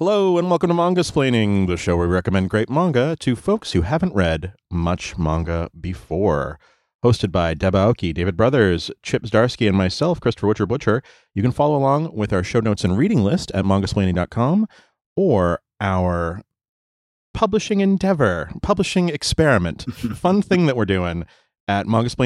Hello and welcome to Mangasplaining, the show where we recommend great manga to folks who haven't read much manga before. Hosted by Deb Aoki, David Brothers, Chip Zdarsky, and myself, Christopher Butcher. You can follow along with our show notes and reading list at mangasplaining.com or our publishing experiment, fun thing that we're doing at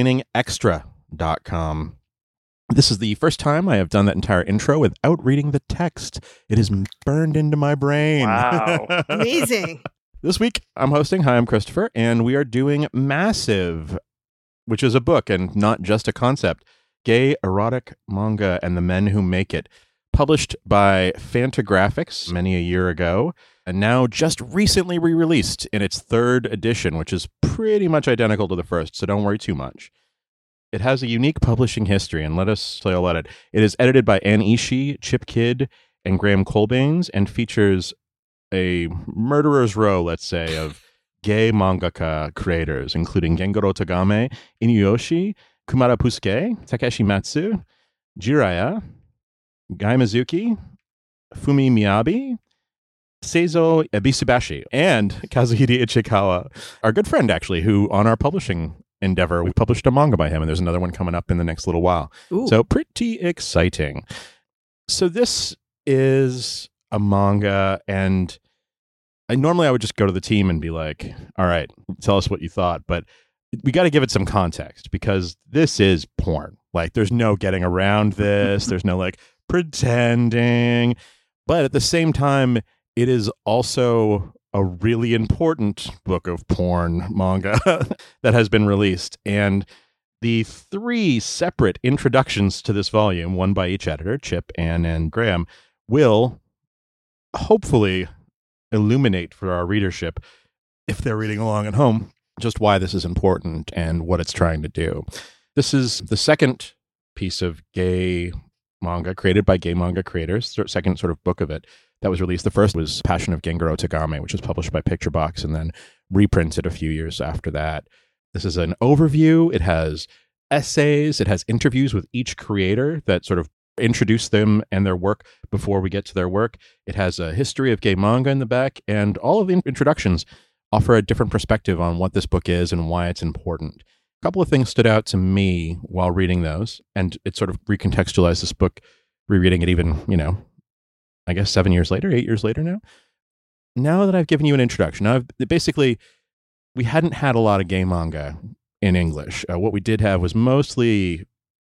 mangasplainingextra.com. This is the first time I have done that entire intro without reading the text. It is burned into my brain. Wow. Amazing. This week, I'm hosting. Hi, I'm Christopher, and we are doing Massive, which is a book and not just a concept. Gay erotic manga and the men who make it. Published by Fantagraphics many a year ago, and now just recently re-released in its third edition, which is pretty much identical to the first, so don't worry too much. It has a unique publishing history, and let us tell you all about it. It is edited by Ann Ishii, Chip Kidd, and Graham Colbanes, and features a murderer's row, let's say, of gay mangaka creators, including Gengaro Tagame, Inuyoshi, Kumara Pusuke, Takeshi Matsu, Jiraiya, Gai Mizuki, Fumi Miyabi, Seizo Ebisubashi, and Kazuhide Ichikawa, our good friend, actually, who on our publishing endeavor, we published a manga by him, and there's another one coming up in the next little while. Ooh. So pretty exciting. So this is a manga, and normally I would just go to the team and be like, all right, tell us what you thought, but we got to give it some context because this is porn. Like, there's no getting around this. There's no like pretending, but at the same time, it is also a really important book of porn manga that has been released. And the three separate introductions to this volume, one by each editor, Chip, Ann, and Graham, will hopefully illuminate for our readership, if they're reading along at home, just why this is important and what it's trying to do. This is the second piece of gay manga created by gay manga creators, second sort of book of it that was released. The first was Passion of Gengaro Tagame, which was published by Picture Box and then reprinted a few years after that. This is an overview. It has essays. It has interviews with each creator that sort of introduce them and their work before we get to their work. It has a history of gay manga in the back, and all of the introductions offer a different perspective on what this book is and why it's important. A couple of things stood out to me while reading those, and it sort of recontextualized this book, rereading it even, I guess 8 years later now. Now that I've given you an introduction, basically, we hadn't had a lot of gay manga in English. What we did have was mostly,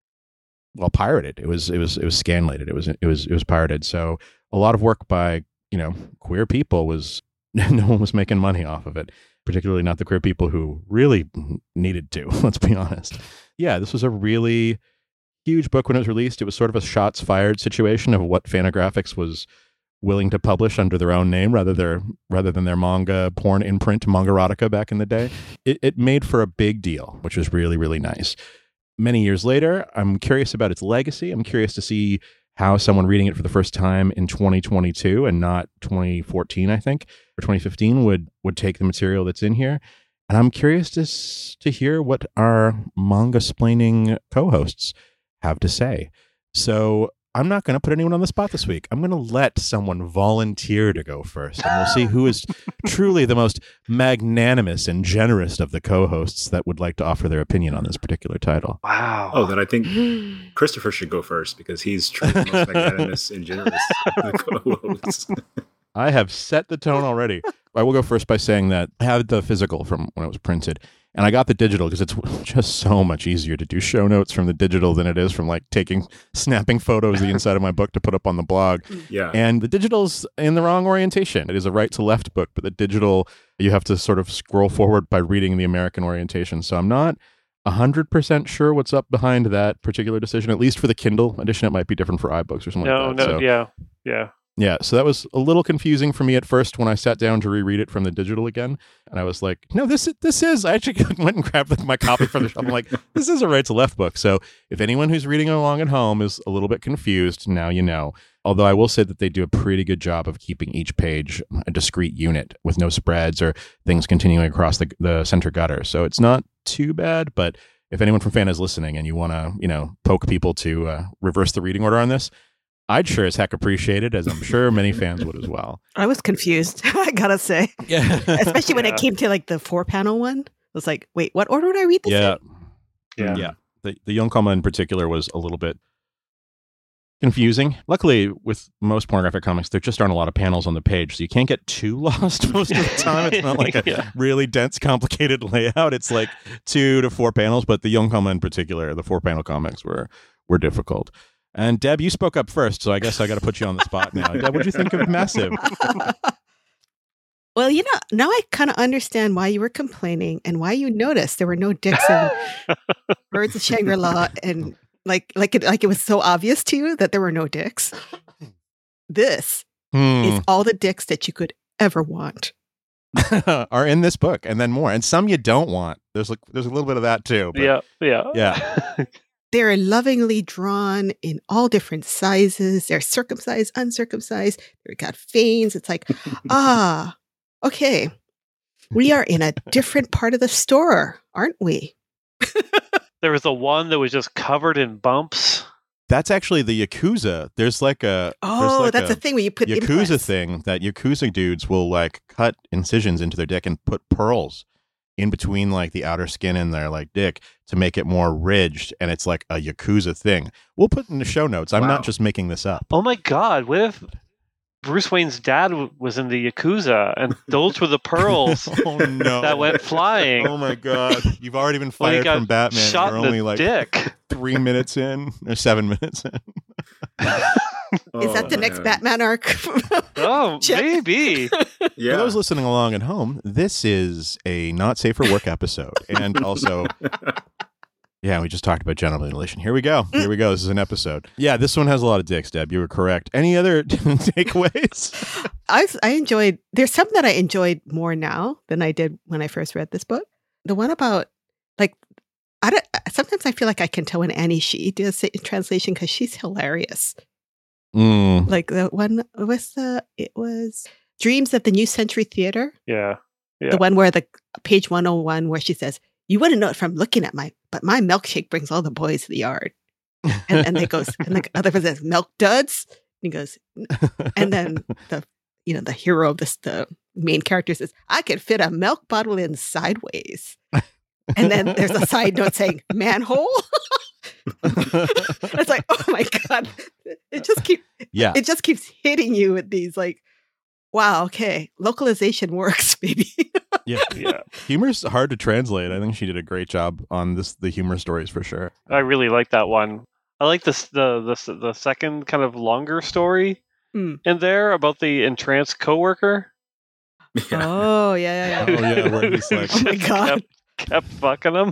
pirated. It was scanlated. It was pirated. So a lot of work by, queer people was, no one was making money off of it, particularly not the queer people who really needed to, let's be honest. Yeah, this was a really huge book when it was released. It was sort of a shots fired situation of what Fantagraphics was willing to publish under their own name rather than their manga porn imprint, Mangarotica, back in the day. It made for a big deal, which was really, really nice. Many years later, I'm curious about its legacy. I'm curious to see how someone reading it for the first time in 2022 and not 2014, I think, or 2015 would take the material that's in here. And I'm curious to hear what our Mangasplaining co-hosts have to say. So I'm not going to put anyone on the spot this week. I'm going to let someone volunteer to go first, and we'll see who is truly the most magnanimous and generous of the co-hosts that would like to offer their opinion on this particular title. Wow. Oh, then I think Christopher should go first because he's truly the most magnanimous and generous of the co-hosts. I have set the tone already. I will go first by saying that I had the physical from when it was printed, and I got the digital because it's just so much easier to do show notes from the digital than it is from like snapping photos of the inside of my book to put up on the blog. Yeah. And the digital's in the wrong orientation. It is a right to left book, but the digital, you have to sort of scroll forward by reading the American orientation. So I'm not 100% sure what's up behind that particular decision. At least for the Kindle edition, it might be different for iBooks or something like that. Yeah. Yeah, so that was a little confusing for me at first when I sat down to reread it from the digital again. And I was like, no, this is, I actually went and grabbed my copy from the shop. I'm like, this is a right to left book. So if anyone who's reading along at home is a little bit confused, now you know. Although I will say that they do a pretty good job of keeping each page a discrete unit with no spreads or things continuing across the center gutter. So it's not too bad, but if anyone from Fan is listening and you want to, poke people to reverse the reading order on this, I'd sure as heck appreciate it, as I'm sure many fans would as well. I was confused, I gotta say. Yeah. Especially when it came to like the 4-panel one. I was like, wait, what order would I read this Yeah. in? Yeah. The Yonkoma in particular was a little bit confusing. Luckily, with most pornographic comics, there just aren't a lot of panels on the page, so you can't get too lost most of the time. It's not like a really dense, complicated layout. It's like 2 to 4 panels, but the Yonkoma in particular, the 4-panel comics were difficult. And Deb, you spoke up first, so I guess I got to put you on the spot now. Deb, what do you think of Massive? Well, now I kind of understand why you were complaining and why you noticed there were no dicks in Birds of Shangri-La, and like it was so obvious to you that there were no dicks. This is all the dicks that you could ever want are in this book, and then more, and some you don't want. There's a little bit of that too. But yeah. They're lovingly drawn in all different sizes. They're circumcised, uncircumcised. They've got veins. It's like, okay, we are in a different part of the store, aren't we? There was the one that was just covered in bumps. That's actually the Yakuza. There's like a that's a thing where you put Yakuza implants. thing that Yakuza dudes will like cut incisions into their dick and put pearls in between like the outer skin and their like dick to make it more ridged, and it's like a Yakuza thing. We'll put in the show notes. I'm not just making this up. Oh my God! What if Bruce Wayne's dad was in the Yakuza, and those were the pearls that went flying? Oh my God! You've already been fired from Batman. Shot You're in only the like dick. 3 minutes in or 7 minutes in. Is that the next Batman arc? Oh, maybe. Yeah. For those listening along at home, this is a not safe for work episode, and also. Yeah, we just talked about genital mutilation. Here we go. This is an episode. Yeah, this one has a lot of dicks, Deb. You were correct. Any other takeaways? I enjoyed, there's some that I enjoyed more now than I did when I first read this book. The one about, like, sometimes I feel like I can tell when Annie Shee does it in translation because she's hilarious. Like the one, it was Dreams of the New Century Theater. Yeah. The one where the page 101 where she says, you wouldn't know it from looking at my milkshake brings all the boys to the yard. And they goes, and the other person says, milk duds. And he goes, and then the hero of the main character says, I could fit a milk bottle in sideways. And then there's a side note saying, manhole. It's like, oh my God. It just keeps hitting you with these like, wow, okay, localization works, baby. Yeah. Humor's hard to translate. I think she did a great job on the humor stories for sure. I really like that one. I like the second kind of longer story in there about the entranced coworker. Yeah. Oh yeah. Oh yeah, where he's like, oh my God, kept fucking him.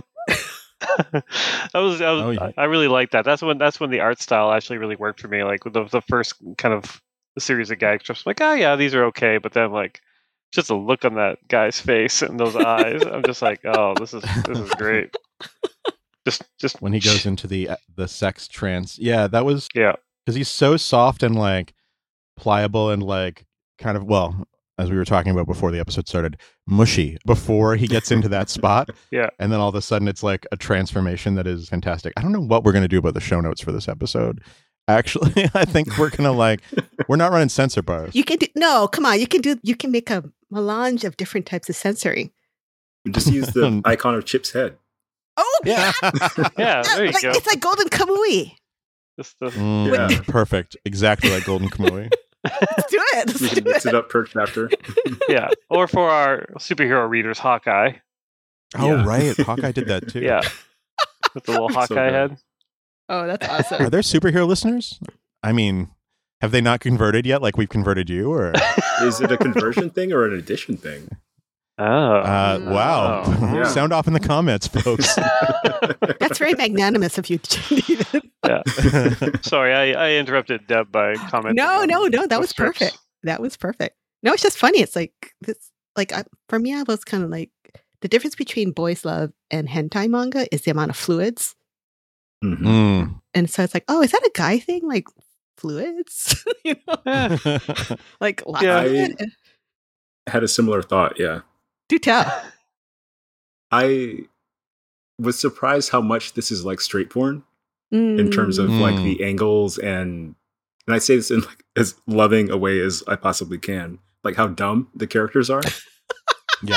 I really like that. That's when the art style actually really worked for me. Like the first kind of the series of gag strips, I'm like, oh yeah, these are okay, but then like just a look on that guy's face and those eyes, I'm just like, oh, this is great. Just when he goes into the sex trance, that was because he's so soft and like pliable and like kind of, well, as we were talking about before the episode started, mushy before he gets into that spot. Yeah. And then all of a sudden it's like a transformation that is fantastic. I don't know what we're going to do about the show notes for this episode. Actually, I think we're going to we're not running censor bars. You can make a melange of different types of censoring. Just use the icon of Chip's head. Oh, yeah. Yeah, there you go. It's like Golden Kamui. Perfect. Exactly like Golden Kamui. Let's do it. We can mix it up per chapter. Yeah. Or for our superhero readers, Hawkeye. Oh, right. Hawkeye did that too. Yeah. With the little Hawkeye head. Oh, that's awesome. Are there superhero listeners? I mean, have they not converted yet like we've converted you? Or is it a conversion thing or an addition thing? Wow. Yeah. Sound off in the comments, folks. That's very magnanimous of you, David. Yeah. Sorry, I interrupted Deb by commenting. No. That was perfect. That was perfect. No, it's just funny. It's like this. For me, I was kind of like the difference between boys' love and hentai manga is the amount of fluids. Mm-hmm. And so it's like, oh, is that a guy thing? Like fluids, like lots of it? I had a similar thought. Yeah. Do tell. I was surprised how much this is like straight porn in terms of like the angles and and I say this in like as loving a way as I possibly can, like how dumb the characters are. Yeah.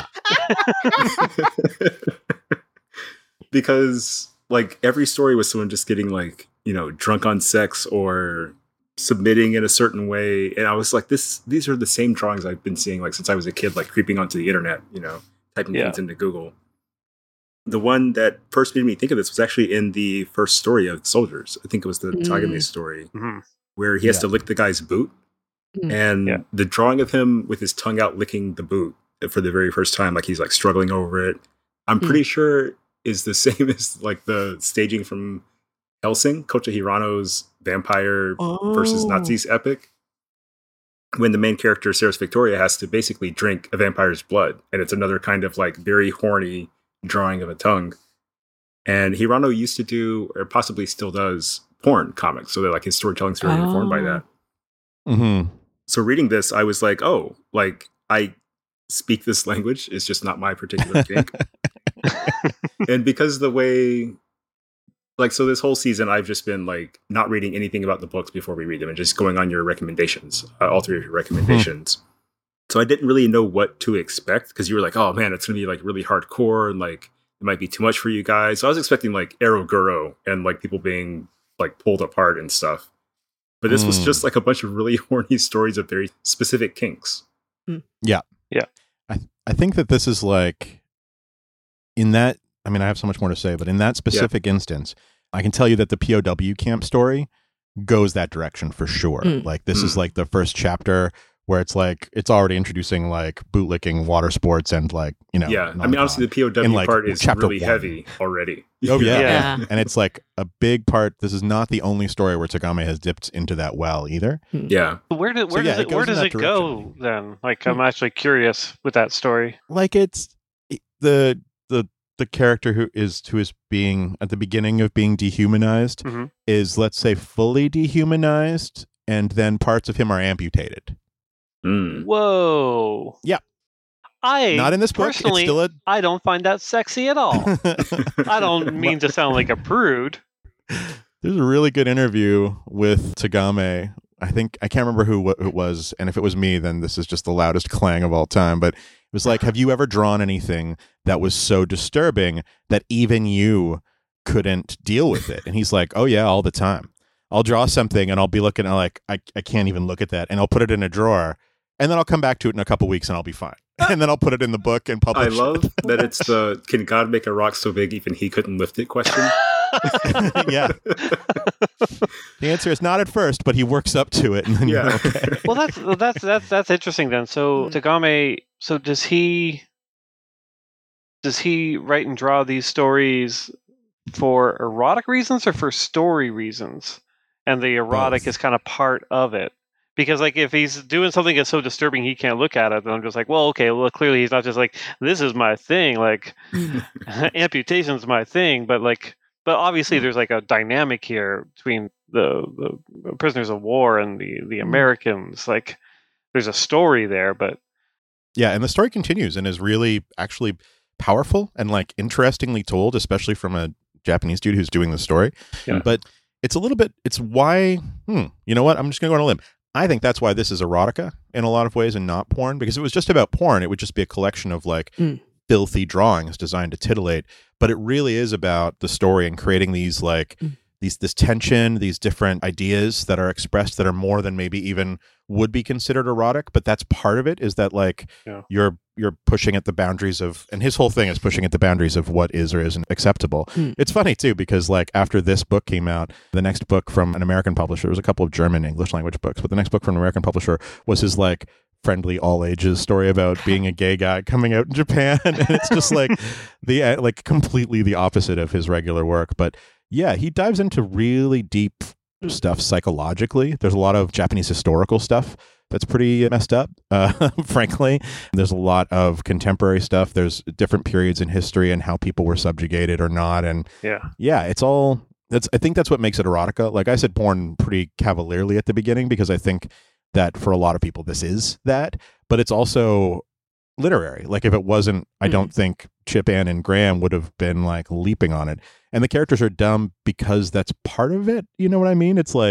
Because like every story was someone just getting like, drunk on sex or submitting in a certain way. And I was like, these are the same drawings I've been seeing like since I was a kid, like creeping onto the internet, typing things into Google. The one that first made me think of this was actually in the first story of Soldiers. I think it was the Tagame story, where he has to lick the guy's boot. And the drawing of him with his tongue out licking the boot for the very first time, like he's like struggling over it, I'm pretty sure is the same as like the staging from Hellsing, Kocha Hirano's vampire versus Nazis epic, when the main character, Ceres Victoria, has to basically drink a vampire's blood. And it's another kind of like very horny drawing of a tongue. And Hirano used to do, or possibly still does, porn comics. So that like his storytelling's very informed by that. Mm-hmm. So reading this, I was like, oh, like I speak this language. It's just not my particular kink. And because the way, like, so this whole season, I've just been like not reading anything about the books before we read them and just going on your recommendations, all three of your recommendations. So I didn't really know what to expect because you were like, oh man, it's going to be like really hardcore and like it might be too much for you guys. So I was expecting like Eroguro and like people being like pulled apart and stuff. But this was just like a bunch of really horny stories of very specific kinks. Yeah. Yeah. I think that this is like, in that, I mean, I have so much more to say, but in that specific instance, I can tell you that the POW camp story goes that direction for sure. Like this is like the first chapter where it's like, it's already introducing like bootlicking, water sports, and like, Yeah. I mean, honestly, the POW like part is really 1. heavy already. Oh yeah. Yeah. And it's like a big part. This is not the only story where Tagame has dipped into that well either. Yeah. Where does it go then? Like, I'm actually curious with that story. Like it's the character who is being at the beginning of being dehumanized is, let's say, fully dehumanized, and then parts of him are amputated. Whoa. Yeah. Not in this book. Personally, it's still I don't find that sexy at all. I don't mean to sound like a prude. There's a really good interview with Tagame. I can't remember who it was, and if it was me, then this is just the loudest clang of all time. But it was like, have you ever drawn anything that was so disturbing that even you couldn't deal with it? And he's like, oh yeah, all the time. I'll draw something and I'll be looking at like, I can't even look at that, and I'll put it in a drawer, and then I'll come back to it in a couple weeks and I'll be fine. And then I'll put it in the book and publish I love that it's the can God make a rock so big even he couldn't lift it question. Yeah. The answer is not at first, but he works up to it, and then you're okay. Well, that's interesting then. So Tagame, so does he write and draw these stories for erotic reasons or for story reasons? And the erotic Both. is kind of part of it. Because like if he's doing something that's so disturbing he can't look at it, then I'm just like, well, okay, well clearly he's not just like, this is my thing, like amputation's my thing, but obviously there's like a dynamic here between the prisoners of war and the Americans. Like there's a story there, but yeah, and the story continues and is really actually powerful and like interestingly told, especially from a Japanese dude who's doing the story. Yeah. But it's a little bit, it's why, you know what? I'm just going to go on a limb. I think that's why this is erotica in a lot of ways and not porn, because if it was just about porn, it would just be a collection of like filthy drawings designed to titillate. But it really is about the story and creating these like this tension, these different ideas that are expressed that are more than maybe even would be considered erotic. But that's part of it, is that like you're pushing at the boundaries of, and his whole thing is pushing at the boundaries of what is or isn't acceptable. It's funny too, because like after this book came out, the next book from an American publisher, there was a couple of German English language books, but the next book from an American publisher was his like friendly all ages story about being a gay guy coming out in Japan. And it's just like the like completely the opposite of his regular work. But yeah, he dives into really deep stuff psychologically. There's a lot of Japanese historical stuff that's pretty messed up, frankly. There's a lot of contemporary stuff. There's different periods in history and how people were subjugated or not. And yeah, it's all, I think that's what makes it erotica. Like I said porn pretty cavalierly at the beginning, because I think that for a lot of people this is that, but it's also literary. Like if it wasn't, I don't think Chip, Ann, and Graham would have been like leaping on it. And the characters are dumb because that's part of it. You know what I mean? It's like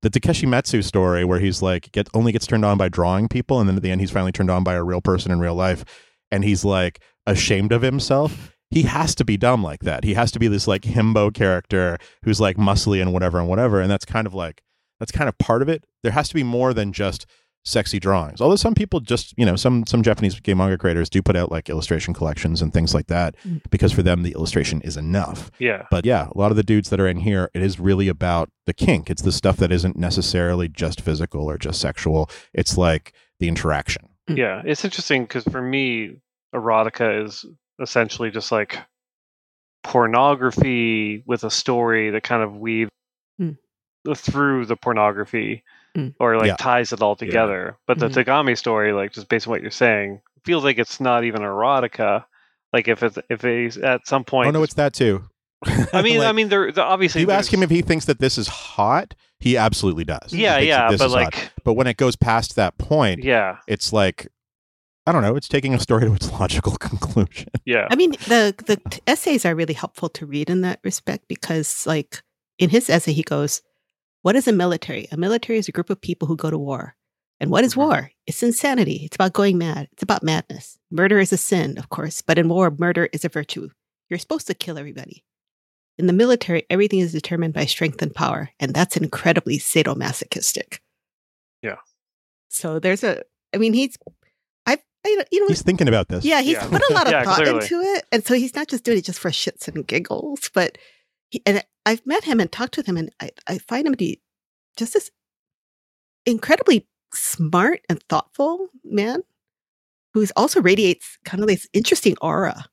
the Takeshi Metsu story where he's like only gets turned on by drawing people, and then at the end he's finally turned on by a real person in real life, and he's like ashamed of himself. He has to be dumb like that. He has to be this like himbo character who's like muscly and whatever, and that's kind of part of it. There has to be more than just sexy drawings. Although some people just, some Japanese game manga creators do put out like illustration collections and things like that because for them the illustration is enough. Yeah. But yeah, a lot of the dudes that are in here, it is really about the kink. It's the stuff that isn't necessarily just physical or just sexual. It's like the interaction. Yeah, it's interesting because for me, erotica is essentially just like pornography with a story that kind of weaves through the pornography or like ties it all together. But the Tagami story, like just based on what you're saying, feels like it's not even erotica. Like if he's at some point, oh no, it's that too. I mean, they're obviously. You ask him if he thinks that this is hot, he absolutely does. Yeah, but like, hot. But when it goes past that point, it's like, I don't know, it's taking a story to its logical conclusion. Yeah, I mean, the essays are really helpful to read in that respect because, like, in his essay, he goes, "What is a military? A military is a group of people who go to war. And what is war? It's insanity. It's about going mad. It's about madness. Murder is a sin, of course, but in war, murder is a virtue. You're supposed to kill everybody. In the military, everything is determined by strength and power, and that's incredibly sadomasochistic." Yeah. So there's he's thinking about this. Yeah, he's put a lot of thought clearly into it, and so he's not just doing it just for shits and giggles. But I've met him and talked with him, and I find him to be just this incredibly smart and thoughtful man who also radiates kind of this interesting aura.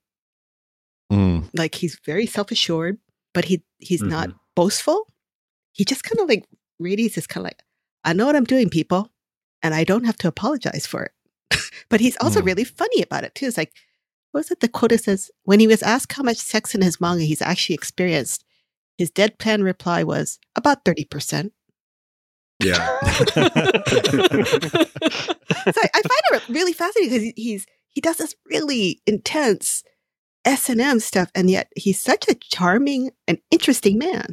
Like he's very self-assured, but he's not boastful. He just kind of like radiates this kind of like, I know what I'm doing, people, and I don't have to apologize for it. But he's also really funny about it too. It's like, what was it? The quote says, when he was asked how much sex in his manga he's actually experienced, his deadpan reply was about 30%. Yeah. So I find it really fascinating because he does this really intense S&M stuff, and yet he's such a charming and interesting man.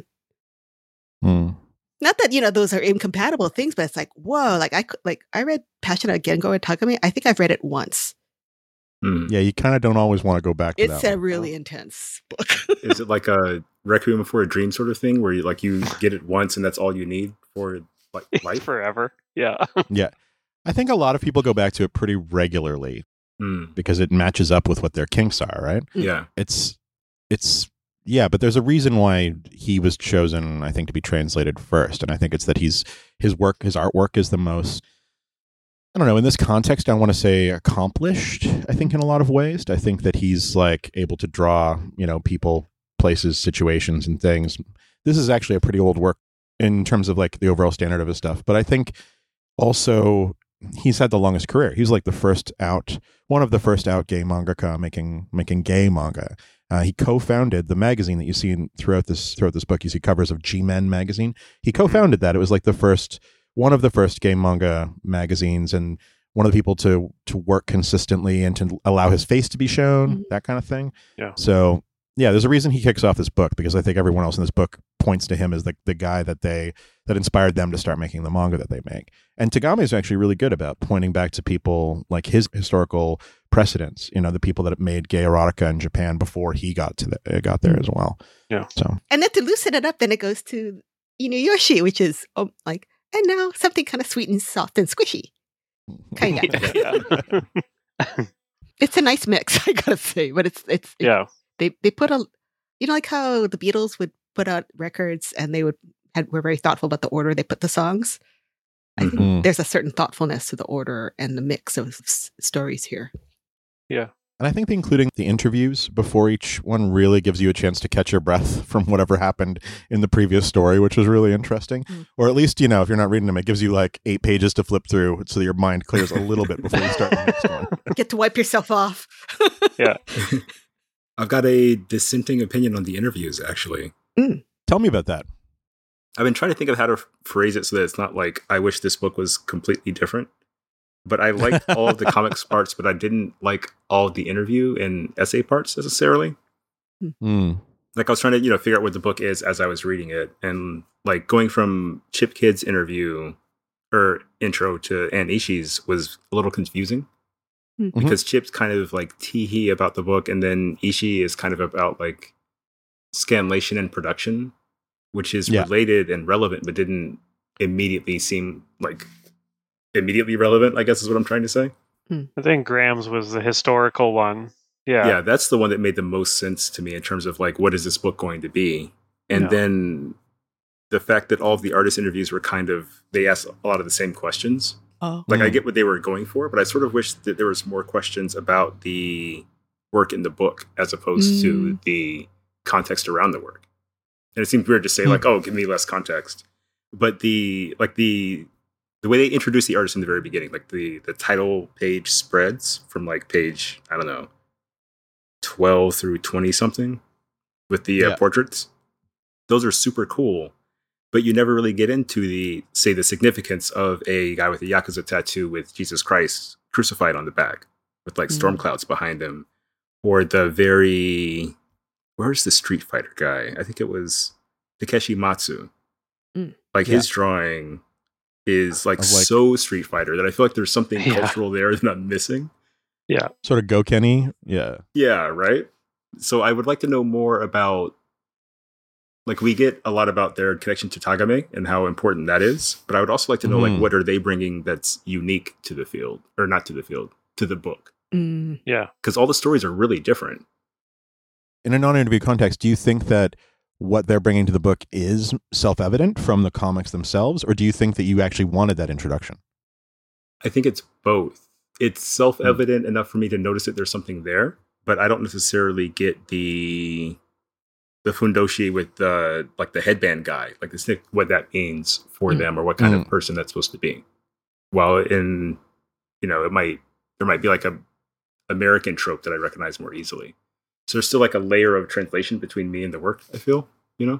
Not that those are incompatible things, but it's like, whoa! Like I read Passionate Gengo and Tagami. I think I've read it once. Yeah, you kind of don't always want to go back to that. It's a really intense book. Is it like a Requiem for a Dream sort of thing, where you get it once and that's all you need for like life forever? Yeah. Yeah, I think a lot of people go back to it pretty regularly because it matches up with what their kinks are, right? Yeah, it's yeah, but there's a reason why he was chosen, I think, to be translated first, and I think it's that his artwork is the most, I don't know, in this context, I want to say accomplished, I think, in a lot of ways. I think that he's like able to draw, people, places, situations, and things. This is actually a pretty old work in terms of like the overall standard of his stuff. But I think also he's had the longest career. He's like one of the first out gay mangaka making gay manga. He co-founded the magazine that you see throughout this book. You see covers of G-Men magazine. He co-founded that. It was like one of the first gay manga magazines, and one of the people to work consistently and to allow his face to be shown, that kind of thing. Yeah. So yeah, there's a reason he kicks off this book, because I think everyone else in this book points to him as the guy that inspired them to start making the manga that they make. And Tagami is actually really good about pointing back to people like his historical precedents, the people that made gay erotica in Japan before he got there as well. Yeah. So, and then to loosen it up, then it goes to Yoshi, which is like, and now something kind of sweet and soft and squishy, kind of. It's a nice mix, I gotta say, but it's They put like how the Beatles would put out records and they were very thoughtful about the order they put the songs. I think there's a certain thoughtfulness to the order and the mix of stories here. Yeah. And I think including the interviews before each one really gives you a chance to catch your breath from whatever happened in the previous story, which was really interesting. Or at least, if you're not reading them, it gives you like 8 pages to flip through so that your mind clears a little bit before you start the next one. Get to wipe yourself off. Yeah. I've got a dissenting opinion on the interviews, actually. Tell me about that. I've been trying to think of how to phrase it so that it's not like, I wish this book was completely different. But I liked all of the comics parts, but I didn't like all of the interview and essay parts necessarily. like I was trying to, figure out what the book is as I was reading it. And like going from Chip Kidd's interview or intro to Anne Ishii's was a little confusing because Chip's kind of like tee-hee about the book. And then Ishii is kind of about like scanlation and production, which is related and relevant, but didn't immediately seem like immediately relevant, I guess is what I'm trying to say. I think Graham's was the historical one. Yeah, that's the one that made the most sense to me in terms of like, what is this book going to be? And then the fact that all of the artist interviews were they asked a lot of the same questions. Oh. Like I get what they were going for, but I sort of wish that there was more questions about the work in the book as opposed to the context around the work. And it seemed weird to say like, oh, give me less context. But the way they introduced the artist in the very beginning, like the title page spreads from like page, I don't know, 12 through 20 something with the portraits. Those are super cool, but you never really get into the significance of a guy with a Yakuza tattoo with Jesus Christ crucified on the back with like storm clouds behind him, or where's the Street Fighter guy? I think it was Takeshi Matsu. Like his drawing is like so Street Fighter that I feel like there's something cultural there that I'm missing. Yeah. Sort of Gokenny. Yeah. Yeah, right? So I would like to know more about, like, we get a lot about their connection to Tagame and how important that is. But I would also like to know, like, what are they bringing that's unique to the field? Or not to the field, to the book. Yeah. Because all the stories are really different. In a non-interview context, do you think that what they're bringing to the book is self-evident from the comics themselves? Or do you think that you actually wanted that introduction? I think it's both. It's self-evident enough for me to notice that there's something there, but I don't necessarily get the fundoshi with the headband guy, like the stick, what that means for them or what kind of person that's supposed to be. While in, there might be like a American trope that I recognize more easily. So there's still like a layer of translation between me and the work, I feel,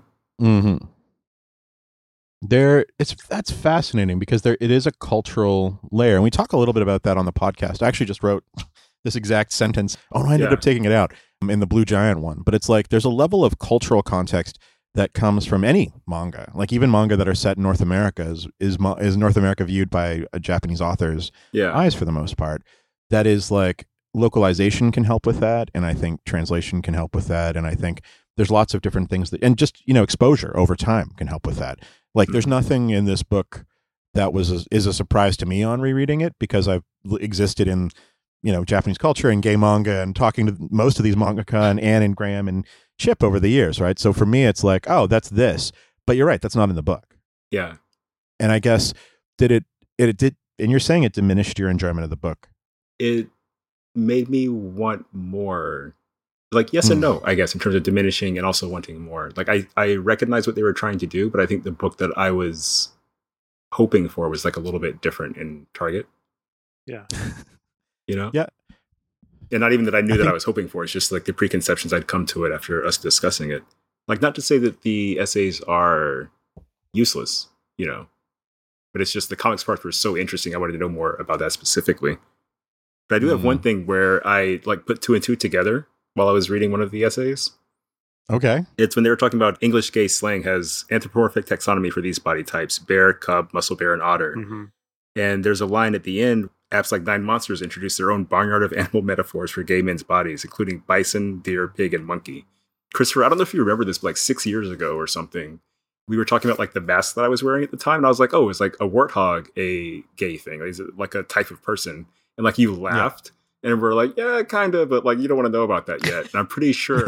That's fascinating because it is a cultural layer, and we talk a little bit about that on the podcast. I actually just wrote this exact sentence. I ended up taking it out in the Blue Giant one, but it's like there's a level of cultural context that comes from any manga, like even manga that are set in North America is North America viewed by a Japanese author's eyes for the most part. That is like localization can help with that, and I think translation can help with that, and I think there's lots of different things that, and just exposure over time can help with that. Like there's nothing in this book that is a surprise to me on rereading it because I've existed in Japanese culture and gay manga and talking to most of these mangaka and Anne and Graham and Chip over the years, right? So for me, it's like, oh, that's this, but you're right, that's not in the book. Yeah, and I guess did it, and you're saying it diminished your enjoyment of the book. It made me want more. Like, yes and no, I guess, in terms of diminishing and also wanting more. Like, I recognize what they were trying to do, but I think the book that I was hoping for was like a little bit different in target. Yeah. Yeah. And not even that I knew that I was hoping for. It's just like the preconceptions I'd come to it after us discussing it. Like, not to say that the essays are useless, but it's just the comics part were so interesting. I wanted to know more about that specifically. But I do have one thing where I like put 2 and 2 together while I was reading one of the essays. Okay. It's when they were talking about English gay slang has anthropomorphic taxonomy for these body types: bear, cub, muscle bear, and otter. And there's a line at the end, apps like Nine Monsters introduce their own barnyard of animal metaphors for gay men's bodies, including bison, deer, pig, and monkey. Christopher, I don't know if you remember this, but like 6 years ago or something, we were talking about like the mask that I was wearing at the time. And I was like, oh, is like a warthog a gay thing? Is it like a type of person? And like you laughed. And we're like, yeah, kind of, but like you don't want to know about that yet. And I'm pretty sure.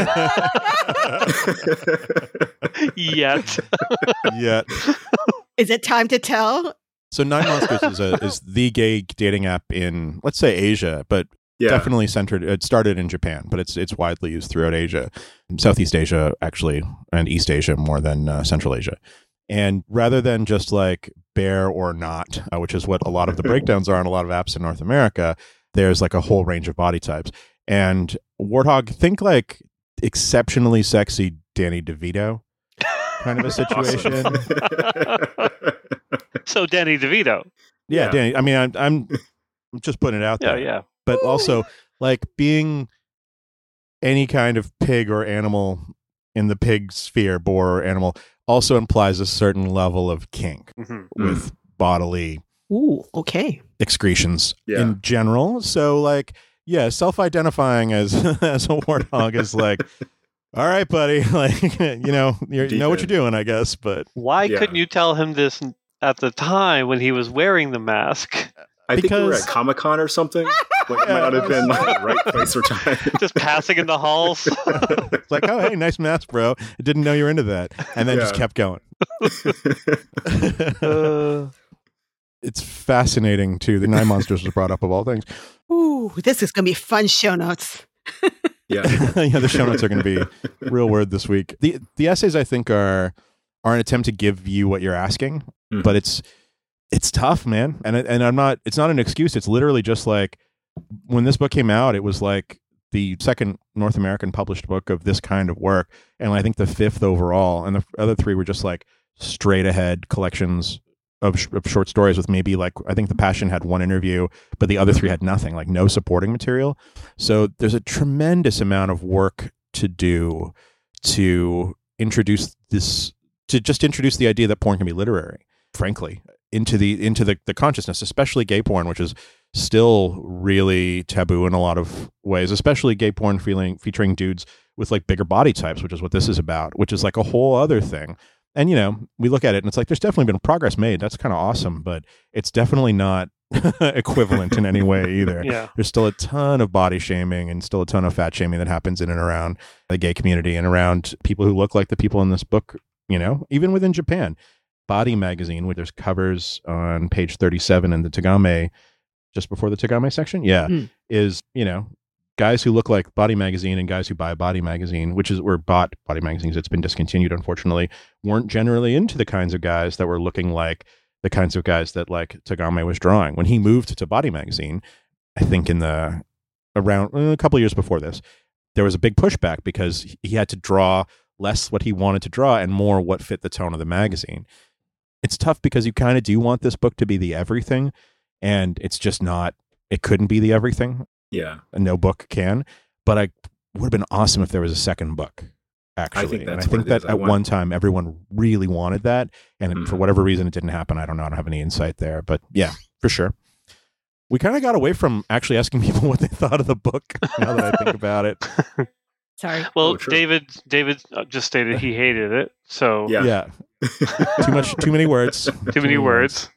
Yet. Is it time to tell? So Nine Monsters is the gay dating app in, let's say, Asia, but definitely centered. It started in Japan, but it's widely used throughout Asia, Southeast Asia actually, and East Asia more than Central Asia. And rather than just like bear or not, which is what a lot of the breakdowns are on a lot of apps in North America, there's like a whole range of body types. And warthog, think like exceptionally sexy Danny DeVito kind of a situation. So Danny DeVito. Yeah, Danny. I mean, I'm just putting it out there. Yeah. But also like being any kind of pig or animal in the pig sphere, boar or animal, also implies a certain level of kink with bodily Ooh, okay. excretions Yeah. in general. So like, yeah, self-identifying as as a warthog is like, all right, buddy, like you know what you're doing, I guess. But Why Yeah. couldn't you tell him this at the time when he was wearing the mask? I think we were Because- at Comic-Con or something. Like, it might not have been like the right place or time. Just passing in the halls. it's like, oh hey, nice mask, bro. I didn't know you were into that, and then just Yeah. kept going. Uh, It's fascinating too. The Nine Monsters was brought up of all things. Ooh, this is gonna be fun show notes. Yeah. Yeah, the show notes are going to be real word this week. The essays I think are an attempt to give you what you're asking, Mhm. but it's tough, man. And I'm not. It's not an excuse. It's literally just like when this book came out, it was like the second North American published book of this kind of work, and I think the fifth overall. And the other three were just like straight ahead collections of short stories with maybe like, I think The Passion had one interview, but the other three had nothing, like no supporting material. So there's a tremendous amount of work to do to introduce this, to just introduce the idea that porn can be literary, frankly, into the consciousness, especially gay porn, which is still really taboo in a lot of ways, especially gay porn featuring dudes with like bigger body types, which is what this is about, which is like a whole other thing. And, you know, we look at it and it's like, there's definitely been progress made. That's kind of awesome, but it's definitely not equivalent in any way either. yeah. There's still a ton of body shaming and still a ton of fat shaming that happens in and around the gay community and around people who look like the people in this book, you know, even within Japan. Body Magazine, where there's covers on page 37 in the Tagame, just before the Tagame section. Yeah. Is, you know, guys who look like Body Magazine and guys who buy Body Magazine, which is, or bought Body Magazines, it's been discontinued, unfortunately, weren't generally into the kinds of guys that were looking like the kinds of guys that like Tagame was drawing. When he moved to Body Magazine, I think in the around a couple of years before this, there was a big pushback because he had to draw less what he wanted to draw and more what fit the tone of the magazine. It's tough because you kind of do want this book to be the everything, and it's just not, it couldn't be the everything. Yeah. No book can, but I would have been awesome if there was a second book, actually. I think that's and I think what it that is. at one time everyone really wanted that, and for whatever reason it didn't happen. I don't know. I don't have any insight there, but yeah, for sure. We kind of got away from actually asking people what they thought of the book. Now that I think about it, Sorry. Well, Oh, true. David just stated he hated it. So Yeah. yeah, too many words. too many words.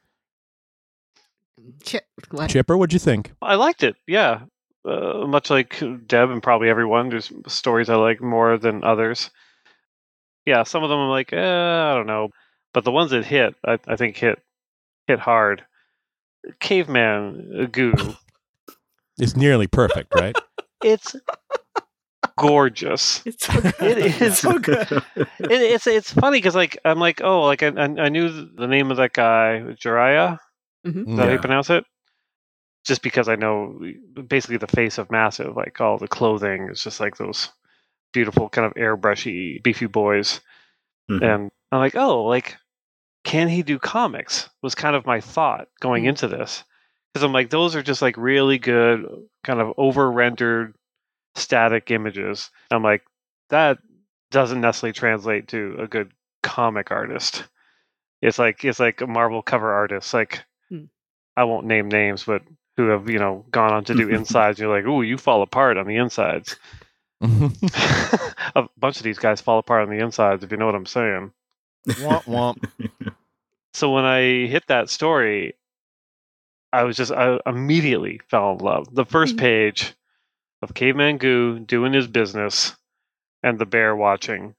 What? Chipper, what'd you think? I liked it. Yeah. Much like Deb and probably everyone, there's stories I like more than others. Yeah, some of them I'm like, I don't know. But the ones that hit, I think hit hard. Caveman Goo. It's nearly perfect, right? It's gorgeous. It's so good. It is so good. It's funny because like I'm like, oh, like I knew the name of that guy, Jiraiya. Is that how you Yeah. pronounce it? Just because I know basically the face of Massive, like all the clothing is just like those beautiful kind of airbrushy, beefy boys. Mhm. And I'm like, oh, like, can he do comics? Was kind of my thought going into this. Because I'm like, those are just like really good, kind of over rendered static images. I'm like, that doesn't necessarily translate to a good comic artist. It's like a Marvel cover artist. Like, I won't name names, but who have, gone on to do insides. You're like, ooh, you fall apart on the insides. A bunch of these guys fall apart on the insides, if you know what I'm saying. Womp womp. So when I hit that story, I immediately fell in love. The first page of Caveman Goo doing his business and the bear watching.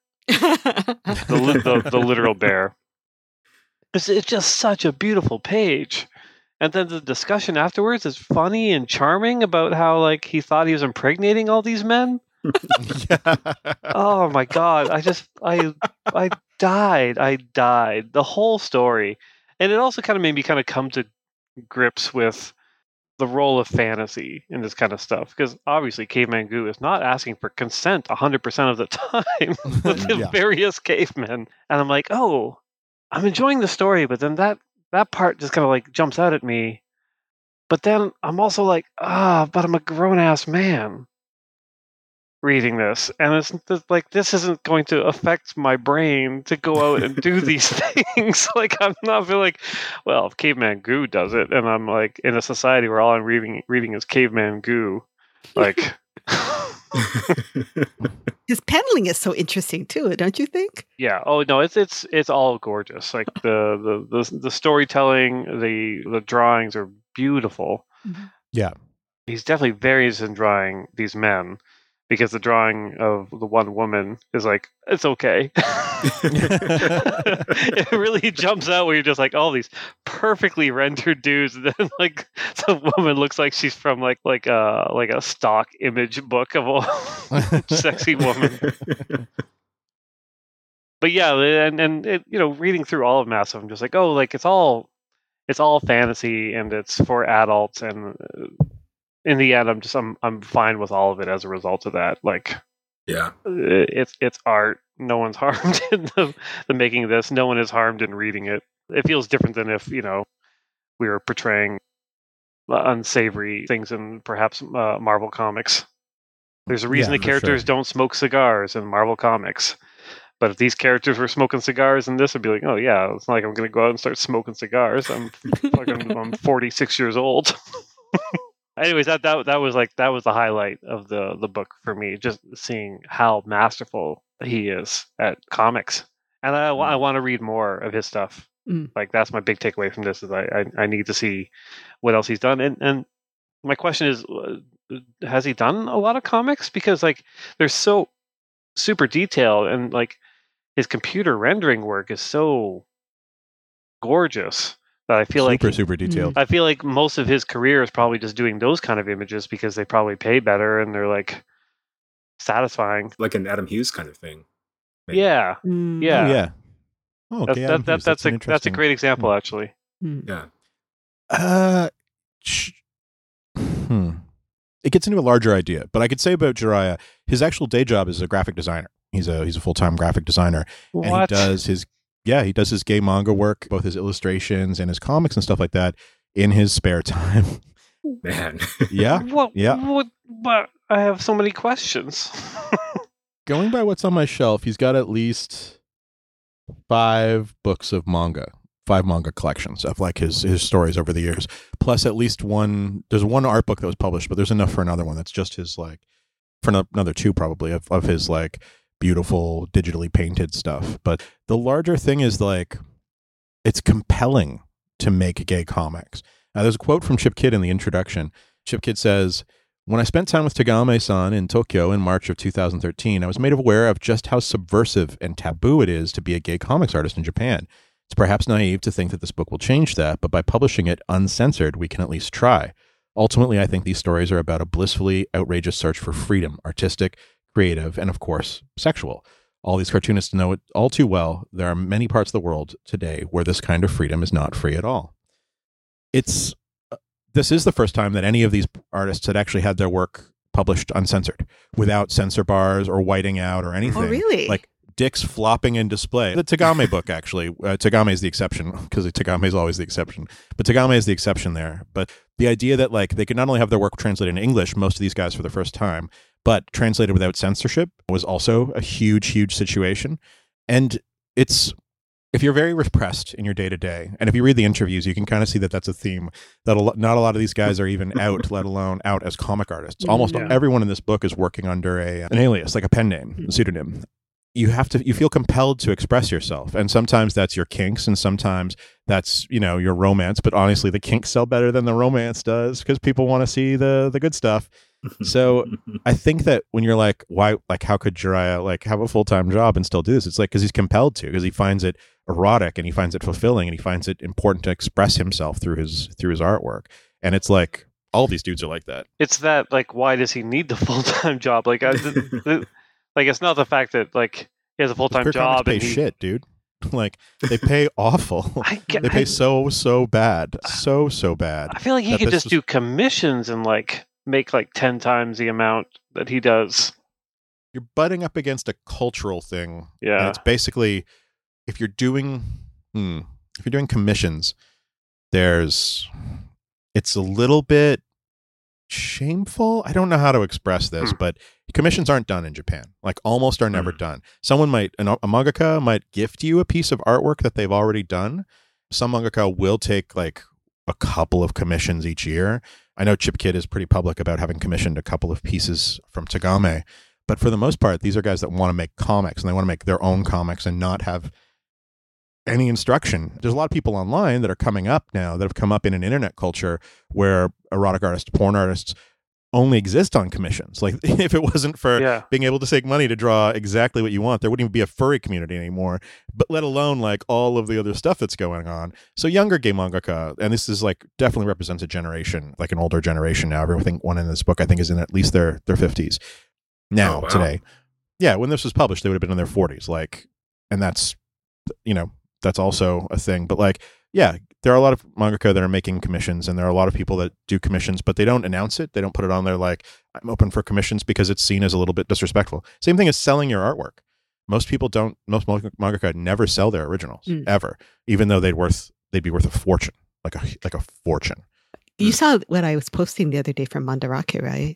The literal bear. It's just such a beautiful page. And then the discussion afterwards is funny and charming about how like he thought he was impregnating all these men. Oh my god! I died. I died. The whole story, and it also kind of made me kind of come to grips with the role of fantasy in this kind of stuff. Because obviously, Caveman Goo is not asking for consent 100% of the time with the Yeah. various cavemen, and I'm like, oh, I'm enjoying the story, but then that part just kind of like jumps out at me. But then I'm also like, but I'm a grown ass man. reading this, and it's like, this isn't going to affect my brain to go out and do these things. Like, I'm not feel like, well, if Caveman Goo does it, and I'm like in a society where all I'm reading is Caveman Goo, like. His paneling is so interesting too, don't you think? Yeah. Oh no, it's all gorgeous. Like the storytelling, the drawings are beautiful. Yeah. He's definitely varies in drawing these men, because the drawing of the one woman is like, it's okay. It really jumps out where you're just like, all these perfectly rendered dudes, and then like the woman looks like she's from like a stock image book of a sexy woman. But yeah, and it, reading through all of Massive, I'm just like, oh, like it's all fantasy and it's for adults, and in the end, I'm fine with all of it as a result of that. Like, Yeah. It's art. No one's harmed in the making of this. No one is harmed in reading it. It feels different than if, we were portraying unsavory things in perhaps Marvel Comics. There's a reason the characters don't smoke cigars in Marvel Comics. But if these characters were smoking cigars in this, I'd be like, oh yeah, it's not like I'm going to go out and start smoking cigars. I'm 46 years old. Anyways, that was the highlight of the book for me, just seeing how masterful he is at comics, and I want to read more of his stuff. Like, that's my big takeaway from this, is I need to see what else he's done. And my question is, has he done a lot of comics? Because like, they're so super detailed, and like his computer rendering work is so gorgeous. I feel super detailed. I feel like most of his career is probably just doing those kind of images because they probably pay better and they're like satisfying, like an Adam Hughes kind of thing. Maybe. Yeah. Yeah. Oh, okay. That's a great example, actually. Yeah. It gets into a larger idea, but I could say about Jiraiya, his actual day job is a graphic designer. He's a full-time graphic designer. What? And he does his gay manga work, both his illustrations and his comics and stuff like that, in his spare time. Man. Yeah. But I have so many questions. Going by what's on my shelf, he's got at least 5 books of manga, 5 manga collections of like his stories over the years, plus at least there's one art book that was published, but there's enough for another one that's just his, like, for another 2 probably of his like beautiful digitally painted stuff. But the larger thing is, like, it's compelling to make gay comics. There's a quote from Chip Kidd in the introduction. Chip Kidd says, "When I spent time with Tagame-san in Tokyo in March of 2013, I was made aware of just how subversive and taboo it is to be a gay comics artist in Japan. It's perhaps naive to think that this book will change that, but by publishing it uncensored, we can at least try. Ultimately, I think these stories are about a blissfully outrageous search for freedom, artistic, creative, and of course, sexual. All these cartoonists know it all too well. There are many parts of the world today where this kind of freedom is not free at all." This is the first time that any of these artists had actually had their work published uncensored, without censor bars or whiting out or anything. Oh, really? Like dicks flopping in display. The Tagame book, actually. Tagame is the exception, because Tagame is always the exception. But Tagame is the exception there. But the idea that, like, they could not only have their work translated in English, most of these guys for the first time, but translated without censorship was also a huge, huge situation. And if you're very repressed in your day-to-day, and if you read the interviews, you can kind of see that that's a theme, that not a lot of these guys are even out, let alone out as comic artists. Almost everyone in this book is working under an alias, like a pen name, a pseudonym. You feel compelled to express yourself. And sometimes that's your kinks, and sometimes that's, your romance. But honestly, the kinks sell better than the romance does, because people want to see the good stuff. So I think that when you're like, why, like, how could Jiraiya like have a full-time job and still do this? It's like, because he's compelled to, because he finds it erotic and he finds it fulfilling and he finds it important to express himself through his artwork. And it's like, all these dudes are like that. It's that, like, why does he need the full-time job? Like, like, it's not the fact that, like, he has a full-time job and shit, dude. Like, they pay awful. They pay so bad, so bad. I feel like he could just do commissions and like make like 10 times the amount that he does. You're butting up against a cultural thing. Yeah, and it's basically, if you're doing commissions, it's a little bit shameful. I don't know how to express this, but commissions aren't done in Japan. Like almost are never done. Someone might, a mangaka might gift you a piece of artwork that they've already done. Some mangaka will take like a couple of commissions each year. I know Chip Kid is pretty public about having commissioned a couple of pieces from Tagame, but for the most part, these are guys that want to make comics and they want to make their own comics and not have any instruction. There's a lot of people online that are coming up now that have come up in an internet culture where erotic artists, porn artists only exist on commissions. Like if it wasn't for being able to take money to draw exactly what you want, there wouldn't even be a furry community anymore, but let alone like all of the other stuff that's going on. So younger gay mangaka, and this is like definitely represents a generation, like an older generation now. Everyone in this book, I think, is in at least their 50s now today. Yeah. When this was published, they would have been in their 40s. Like, and that's, you know, that's also a thing. But like, yeah, there are a lot of mangaka that are making commissions, and there are a lot of people that do commissions, but they don't announce it. They don't put it on there like, I'm open for commissions, because it's seen as a little bit disrespectful. Same thing as selling your artwork. Most mangaka never sell their originals ever, even though they'd be worth a fortune, like a fortune. You saw what I was posting the other day from Mandarake, right?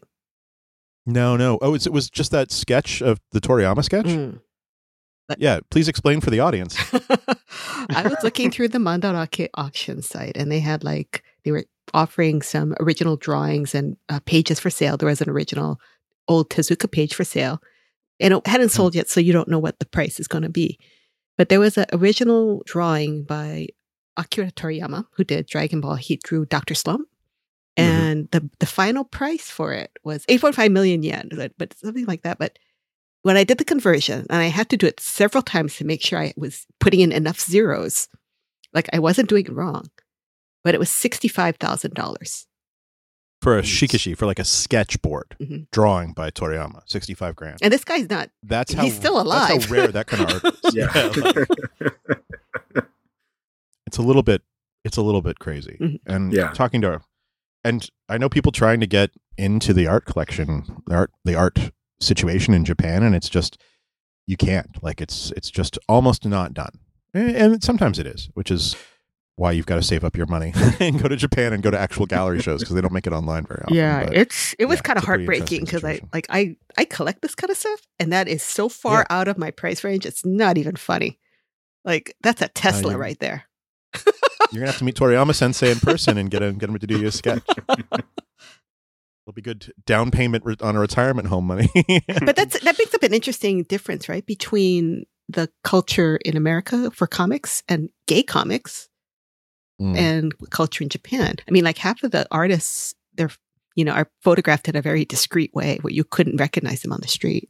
No. Oh, it was just that sketch of the Toriyama sketch? Yeah, please explain for the audience. I was looking through the Mandarake auction site, and they were offering some original drawings and pages for sale. There was an original old Tezuka page for sale, and it hadn't sold yet, so you don't know what the price is going to be. But there was an original drawing by Akira Toriyama, who did Dragon Ball. He drew Dr. Slump. And the final price for it was 8.5 million yen, but something like that. But when I did the conversion, and I had to do it several times to make sure I was putting in enough zeros, like I wasn't doing it wrong, but it was $65,000 for a shikishi, for like a sketchboard drawing by Toriyama. 65 grand. And this guy's not. He's still alive. That's how rare that kind of art is. Like, it's a little bit crazy. And talking to, and I know people trying to get into the art collection, the art situation in Japan, and it's just, you can't. Like it's just almost not done. And sometimes it is, which is why you've got to save up your money and go to Japan and go to actual gallery shows, because they don't make it online very often. Yeah, but it was kind of heartbreaking, because I collect this kind of stuff, and that is so far out of my price range. It's not even funny. Like that's a Tesla right there. You're gonna have to meet Toriyama Sensei in person and get him to do you a sketch. It'll be good down payment on a retirement home money. But that brings up an interesting difference, right, between the culture in America for comics and gay comics and culture in Japan. I mean, like half of the artists, are photographed in a very discreet way where you couldn't recognize them on the street.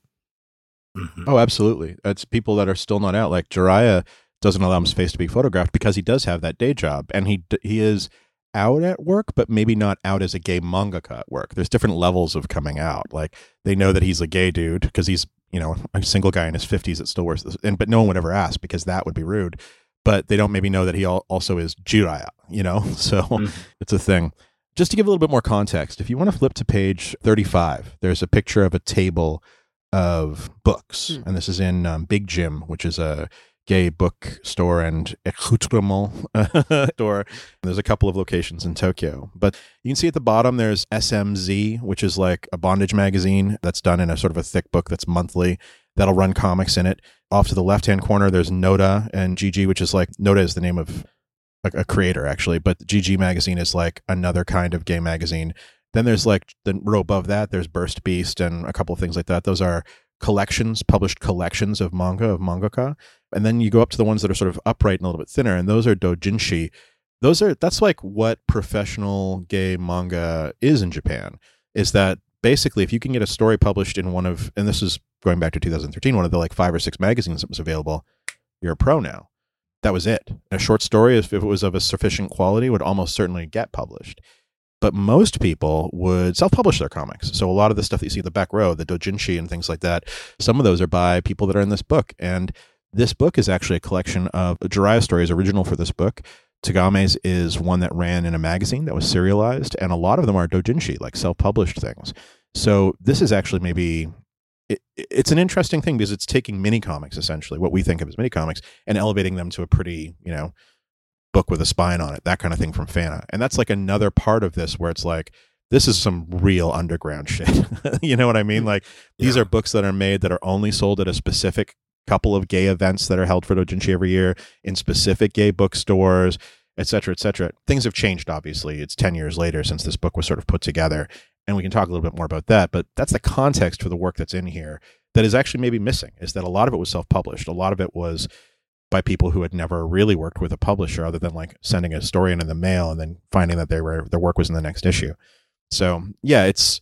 Oh, absolutely. It's people that are still not out. Like Jiraiya doesn't allow his face to be photographed because he does have that day job, and he is out at work, but maybe not out as a gay mangaka at work. There's different levels of coming out. Like they know that he's a gay dude because he's, a single guy in his 50s that still wears this, but no one would ever ask because that would be rude. But they don't maybe know that he also is Jiraiya, So it's a thing. Just to give a little bit more context, if you want to flip to page 35, there's a picture of a table of books, and this is in Big Jim, which is a gay book store and accoutrement store. There's a couple of locations in Tokyo, but you can see at the bottom there's SMZ, which is like a bondage magazine that's done in a sort of a thick book that's monthly, that'll run comics in it. Off to the left-hand corner, there's Noda and GG, which is like, Noda is the name of a creator actually, but GG magazine is like another kind of gay magazine. Then there's like the row above that, there's Burst Beast and a couple of things like that. Those are published collections of mangaka. And then you go up to the ones that are sort of upright and a little bit thinner, and those are doujinshi. That's like what professional gay manga is in Japan, is that basically if you can get a story published in one of, and this is going back to 2013, one of the like 5 or 6 magazines that was available, you're a pro now. That was it. A short story, if it was of a sufficient quality, would almost certainly get published. But most people would self-publish their comics. So a lot of the stuff that you see in the back row, the doujinshi and things like that, some of those are by people that are in this book. And this book is actually a collection of Jiraiya stories original for this book. Tagame's is one that ran in a magazine that was serialized, and a lot of them are doujinshi, like self-published things. So this is actually it's an interesting thing because it's taking mini comics, essentially, what we think of as mini comics, and elevating them to a pretty, book with a spine on it, that kind of thing from Fana. And that's like another part of this where it's like, this is some real underground shit. You know what I mean? Like, these Yeah. are books that are made that are only sold at a specific couple of gay events that are held for doujinshi every year in specific gay bookstores, et cetera, et cetera. Things have changed, obviously. It's 10 years later since this book was sort of put together, and we can talk a little bit more about that, but that's the context for the work that's in here that is actually maybe missing, is that a lot of it was self-published. A lot of it was by people who had never really worked with a publisher other than like sending a story in the mail and then finding that their work was in the next issue. So yeah, it's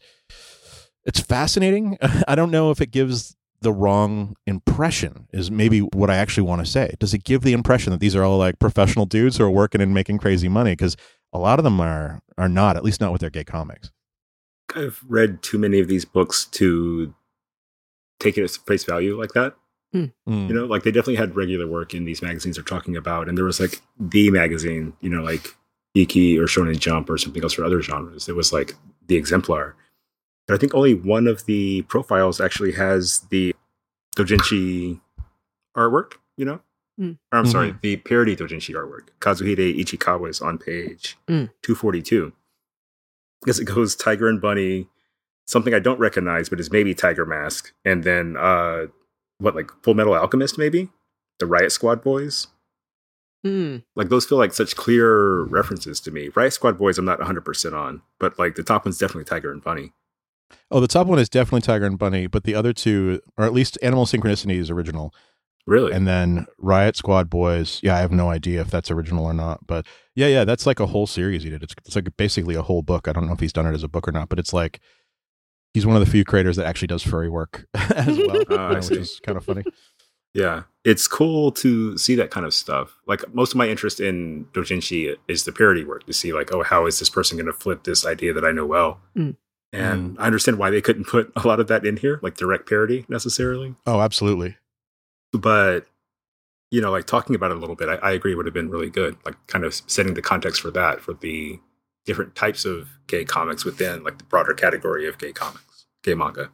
fascinating. I don't know if it gives the wrong impression, is maybe what I actually want to say. Does it give the impression that these are all like professional dudes who are working and making crazy money? Because a lot of them are not, at least not with their gay comics. I've read too many of these books to take it at face value like that. You know, like they definitely had regular work in these magazines they're talking about. And there was like the magazine, you know, like Iki or Shonen Jump or something else for other genres. It was like the exemplar. But I think only one of the profiles actually has the doujinshi artwork, you know? Or I'm sorry, the parody doujinshi artwork. Kazuhide Ichikawa is on page 242. Because it goes Tiger and Bunny, something I don't recognize, but is maybe Tiger Mask. And then, like Full Metal Alchemist, maybe? The Riot Squad Boys? Like, those feel like such clear references to me. Riot Squad Boys, I'm not 100% on, but like the top one's definitely Tiger and Bunny. Oh, the top one is definitely Tiger and Bunny, but the other two, or at least Animal Synchronicity is original. Really? And then Riot Squad Boys, yeah, I have no idea if that's original or not, but yeah, that's like a whole series he did. It's like basically a whole book. I don't know if he's done it as a book or not, but it's like he's one of the few creators that actually does furry work as well, which is kind of funny. Yeah, it's cool to see that kind of stuff. Like, most of my interest in doujinshi is the parody work, to see like, oh, how is this person going to flip this idea that I know well? And I understand why they couldn't put a lot of that in here, like direct parody necessarily. Oh, absolutely. But, you know, like talking about it a little bit, I agree would have been really good. Like kind of setting the context for that, for the different types of gay comics within like the broader category of gay comics, gay manga.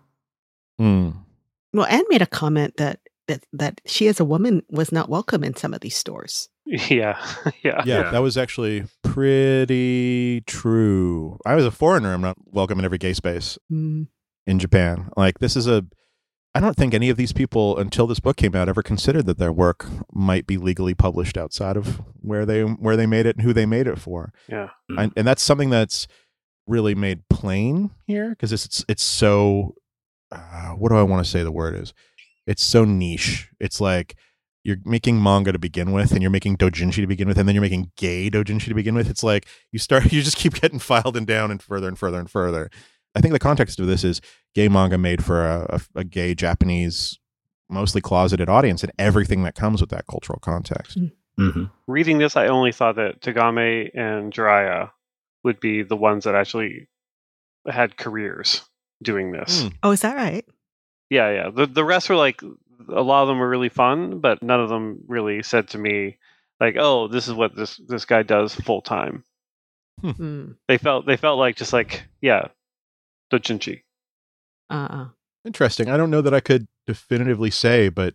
Well, Anne made a comment that she as a woman was not welcome in some of these stores. Yeah. That was actually pretty true. I was a foreigner. I'm not welcome in every gay space in Japan. Like, this is I don't think any of these people, until this book came out, ever considered that their work might be legally published outside of where they made it and who they made it for. Yeah. And that's something that's really made plain here, because it's so, what do I want to say the word is? It's so niche. It's like you're making manga to begin with, and you're making doujinshi to begin with, and then you're making gay doujinshi to begin with. It's like you just keep getting filed and down and further and further and further. I think the context of this is gay manga made for a gay Japanese, mostly closeted audience, and everything that comes with that cultural context. Reading this, I only thought that Tagame and Jiraiya would be the ones that actually had careers doing this. Oh, is that right? Yeah. The rest were like, a lot of them were really fun, but none of them really said to me like, "Oh, this is what this guy does full time." They felt like just like, yeah, doujinshi. Interesting. I don't know that I could definitively say, but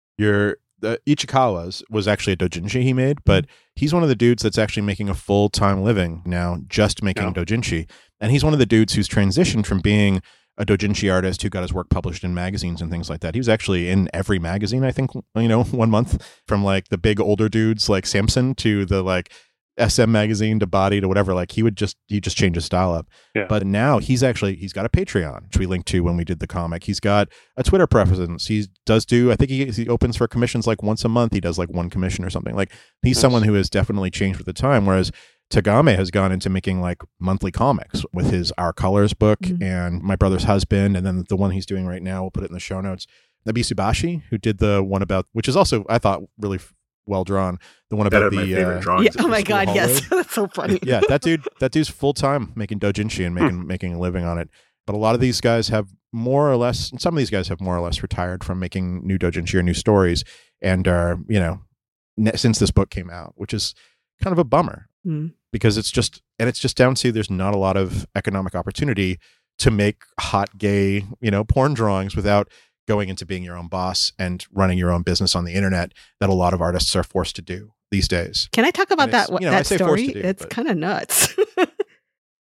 Ichikawa's was actually a doujinshi he made, but he's one of the dudes that's actually making a full-time living now just making doujinshi. And he's one of the dudes who's transitioned from being a doujinshi artist who got his work published in magazines and things like that. He was actually in every magazine, I think, 1 month, from like the big older dudes like Samson to the like SM magazine to Body to whatever. Like he just changed his style up. Yeah. But now he's got a Patreon, which we linked to when we did the comic. He's got a Twitter presence. He does I think he opens for commissions like once a month. He does like one commission or something. Like he's someone who has definitely changed with the time. Whereas Tagame has gone into making like monthly comics with his Our Colors book and My Brother's Husband. And then the one he's doing right now, we'll put it in the show notes. Nabisubashi, who did the one about, which is also, I thought, really well drawn. The one about my favorite drawings. Oh my God, yes. That's so funny. Yeah, that dude's full time making doujinshi and making a living on it. But a lot of these guys have more or less, some of these guys have more or less retired from making new doujinshi or new stories, and are, since this book came out, which is kind of a bummer because it's just down to there's not a lot of economic opportunity to make hot gay, porn drawings without going into being your own boss and running your own business on the internet that a lot of artists are forced to do these days. Can I talk about that I say forced story? to do, It's kind of nuts.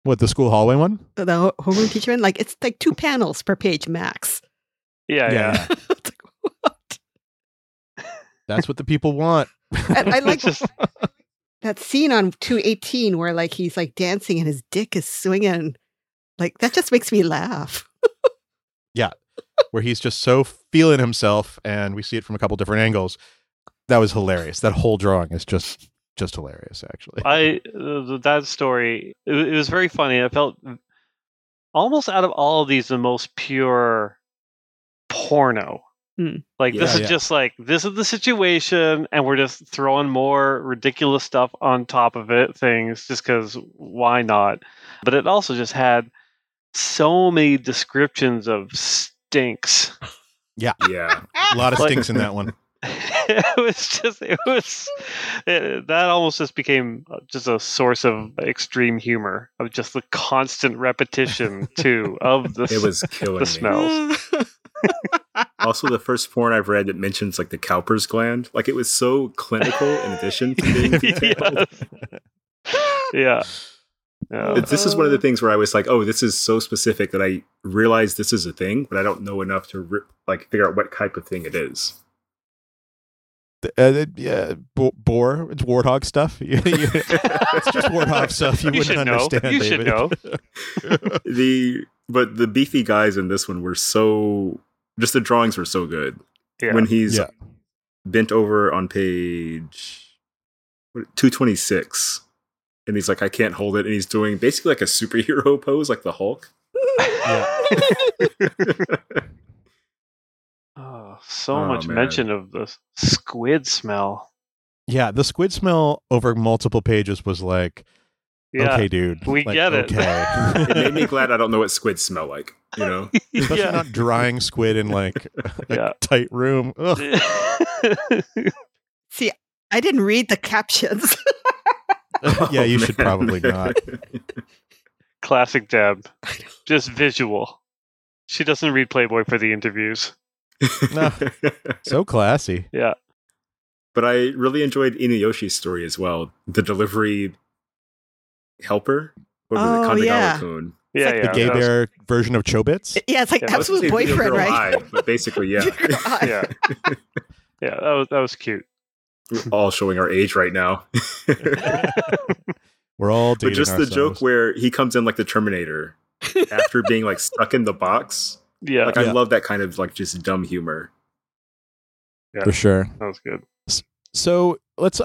What, the school hallway one? The homeroom teacher one, like it's like 2 panels per page max. Yeah. It's like, what? That's what the people want. And I like Just- that scene on 218 where like he's like dancing and his dick is swinging. Like that just makes me laugh. Where he's just so feeling himself, and we see it from a couple different angles. That was hilarious. That whole drawing is just hilarious, actually. That story, it was very funny. I felt almost out of all of these the most pure porno. Like this Yeah. is just like, this is the situation, and we're just throwing more ridiculous stuff on top of it, things just because why not? But it also just had so many descriptions of stinks. Yeah. A lot of stinks in that one. That almost just became just a source of extreme humor, of just the constant repetition too of the It was killing the me. smells. Also, the first porn I've read that mentions like the Cowper's gland, like it was so clinical in addition to being detailed. Yeah. Yeah. This is one of the things where I was like, oh, this is so specific that I realize this is a thing, but I don't know enough to figure out what type of thing it is. Yeah, boar. It's warthog stuff. It's just warthog stuff. You wouldn't should know. understand. You David. should know. But the beefy guys in this one were so, just the drawings were so good. Yeah. When he's Yeah. bent over on page 226, and he's like, I can't hold it, and he's doing basically like a superhero pose, like the Hulk. Oh, so Oh, much man. mention of the squid smell. Yeah, the squid smell over multiple pages was like, Yeah. okay, dude, We like, get it. Okay. It made me glad I don't know what squids smell like, you know? Especially Yeah. not drying squid in like a Yeah. tight room. Ugh. See, I didn't read the captions. Yeah, you Oh, should man. probably not. Classic Deb. Just visual. She doesn't read Playboy for the interviews. No. So classy. Yeah. But I really enjoyed Inuyoshi's story as well. The delivery helper? What was Oh, it? Kanagawa yeah. Kun. Yeah, like yeah. The gay that was- bear version of Chobits. Yeah, it's like Yeah, I was gonna absolute say Video boyfriend, Girl right? Eye, but basically, yeah. Yeah. Yeah, that was cute. We're all showing our age right now. We're all But dating just the joke ourselves. where he comes in like the Terminator after being like stuck in the box. Yeah, Like I love that kind of like just dumb humor. For sure. that was good. So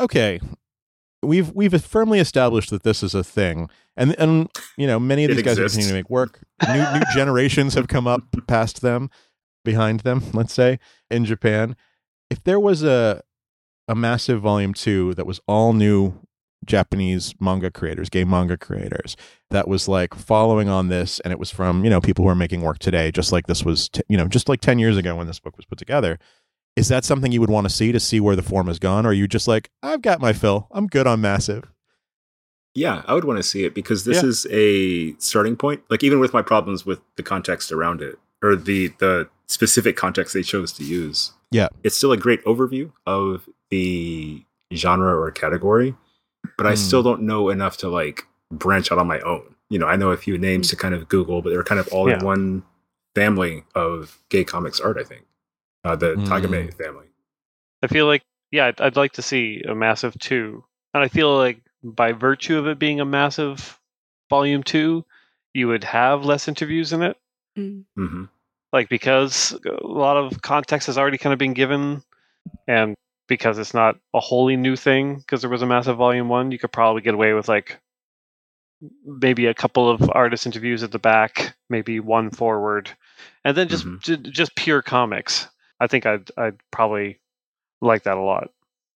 we've firmly established that this is a thing, and you know, many of It these guys are exists. continuing to make work. New generations have come up past them, behind them, let's say, in Japan. If there was a massive volume 2 that was all new Japanese manga creators, gay manga creators, that was like following on this, and it was from, you know, people who are making work today, just like this was, just like 10 years ago when this book was put together. Is that something you would want to see where the form has gone? Or are you just like, I've got my fill, I'm good on massive? Yeah, I would want to see it because this Yeah. is a starting point. Like even with my problems with the context around it or the specific context they chose to use. Yeah. It's still a great overview of the genre or category, but I still don't know enough to like branch out on my own. You know, I know a few names to kind of Google, but they're kind of all in Yeah. one family of gay comics art, I think. The Mm. Tagame family. I feel like, yeah, I'd like to see a massive 2. And I feel like by virtue of it being a massive volume 2, you would have less interviews in it. Mm-hmm. Like, because a lot of context has already kind of been given, and because it's not a wholly new thing, because there was a massive volume 1, you could probably get away with like maybe a couple of artist interviews at the back, maybe one forward, and then just pure comics. I think I'd probably like that a lot.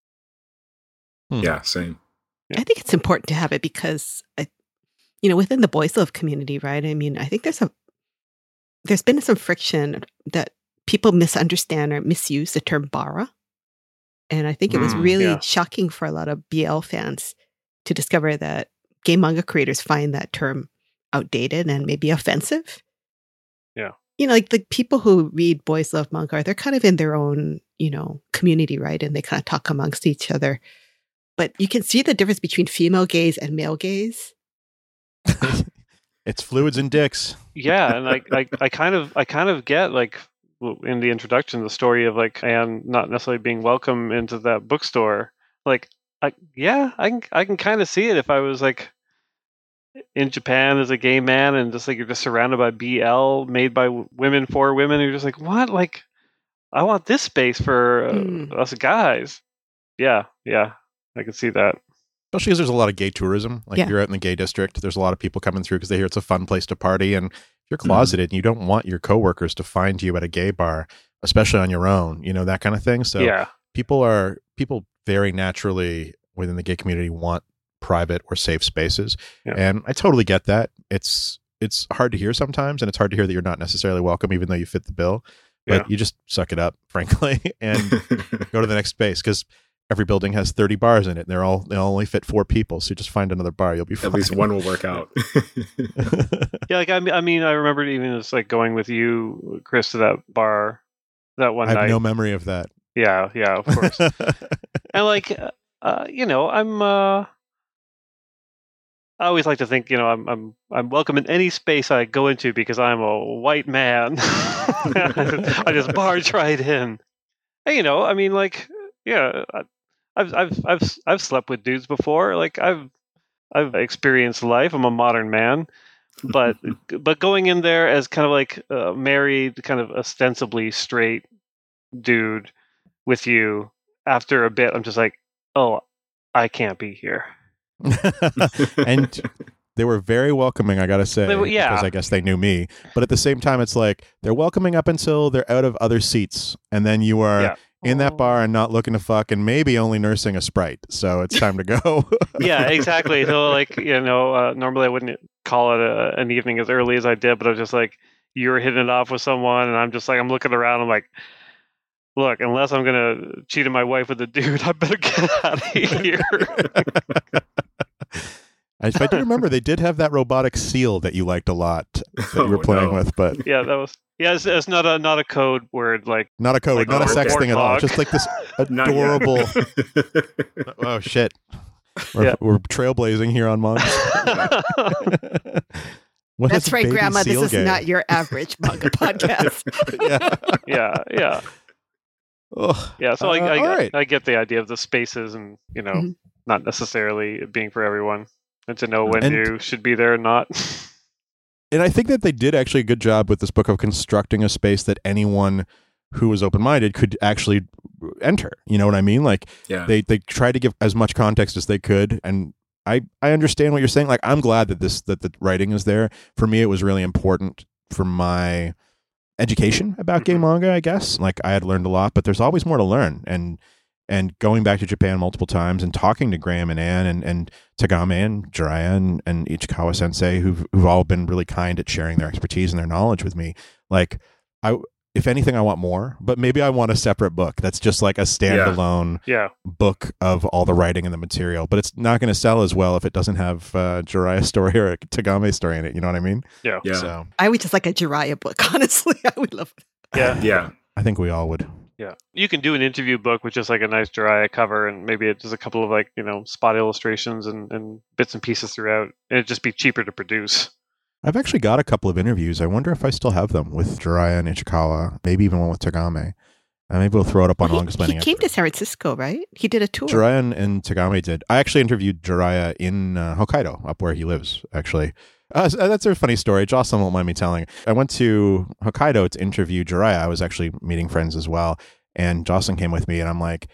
Yeah, same. I think it's important to have it because, within the Boys Love community, right? I mean, I think there's been some friction that people misunderstand or misuse the term bara. And I think it was really yeah. shocking for a lot of BL fans to discover that gay manga creators find that term outdated and maybe offensive. Yeah. Like the people who read Boys Love manga, they're kind of in their own, community, right? And they kind of talk amongst each other. But you can see the difference between female gays and male gays. It's fluids and dicks. Yeah, and I kind of get like in the introduction the story of like Anne not necessarily being welcome into that bookstore. Like, I can kind of see it if I was like in Japan as a gay man and just like you're just surrounded by BL made by women for women. You're just like, what? Like, I want this space for us guys. Yeah, I can see that. Especially because there's a lot of gay tourism. Like Yeah. if you're out in the gay district, there's a lot of people coming through because they hear it's a fun place to party. And if you're closeted and you don't want your coworkers to find you at a gay bar, especially on your own, you know, that kind of thing. So Yeah, people very naturally within the gay community want private or safe spaces. Yeah. And I totally get that. It's hard to hear sometimes, and it's hard to hear that you're not necessarily welcome, even though you fit the bill. But you just suck it up, frankly, and go to the next space because every building has 30 bars in it, and they only fit 4 people. So you just find another bar, you'll be fine. At least one will work out. yeah. Like I mean, I remember even just like going with you, Chris, to that bar that one I have night. no memory of that. Yeah, of course. And like, you know, I always like to think, you know, I'm welcome in any space I go into because I'm a white man. I just barge right in. And, you know, I mean, like, yeah, I've slept with dudes before. Like I've experienced life. I'm a modern man, but going in there as kind of like a married, kind of ostensibly straight dude with you, after a bit, I'm just like, oh, I can't be here. And they were very welcoming, I gotta say, because I guess they knew me. But at the same time, it's like they're welcoming up until they're out of other seats, and then you are in that bar and not looking to fuck, and maybe only nursing a Sprite. So it's time to go. Yeah, exactly. So like, you know, normally I wouldn't call it an evening as early as I did, but I was just like, you were hitting it off with someone, and I'm just like, I'm looking around, I'm like, look, unless I'm gonna cheat on my wife with a dude, I better get out of here. If I do remember, they did have that robotic seal that you liked a lot that you were playing with, but yeah, that was it's not a code word, like not a code, like not a sex thing at all. warthog. Just like this adorable. Oh shit! We're trailblazing here on Monks. That's right, Grandma. This is not your average manga podcast. Yeah. Ugh. Yeah, so all right. I get the idea of the spaces and, you know, not necessarily being for everyone, and to know when you should be there and not. And I think that they did actually a good job with this book of constructing a space that anyone who was open-minded could actually enter. You know what I mean? Like they tried to give as much context as they could, and I understand what you're saying. Like I'm glad that the writing is there. For me, it was really important for my education about gay manga, I guess. Like I had learned a lot, but there's always more to learn. And going back to Japan multiple times and talking to Graham and Anne and Tagame and Jiraiya and Ichikawa Sensei, who've all been really kind at sharing their expertise and their knowledge with me. Like if anything, I want more, but maybe I want a separate book that's just like a standalone book of all the writing and the material. But it's not going to sell as well if it doesn't have Jiraiya's story or a Tagame story in it. You know what I mean? Yeah. So I would just like a Jiraiya book, honestly. I would love it. Yeah. I think we all would. Yeah. You can do an interview book with just like a nice Jiraiya cover and maybe it's just a couple of like, you know, spot illustrations and bits and pieces throughout. And it'd just be cheaper to produce. I've actually got a couple of interviews. I wonder if I still have them with Jiraiya and Ichikawa, maybe even one with Tagame. Maybe we'll throw it up on Long Explaining. He came to San Francisco, right? He did a tour. Jiraiya and Tagame did. I actually interviewed Jiraiya in Hokkaido, up where he lives, actually. That's a funny story. Jocelyn won't mind me telling. I went to Hokkaido to interview Jiraiya. I was actually meeting friends as well. And Jocelyn came with me, and I'm like,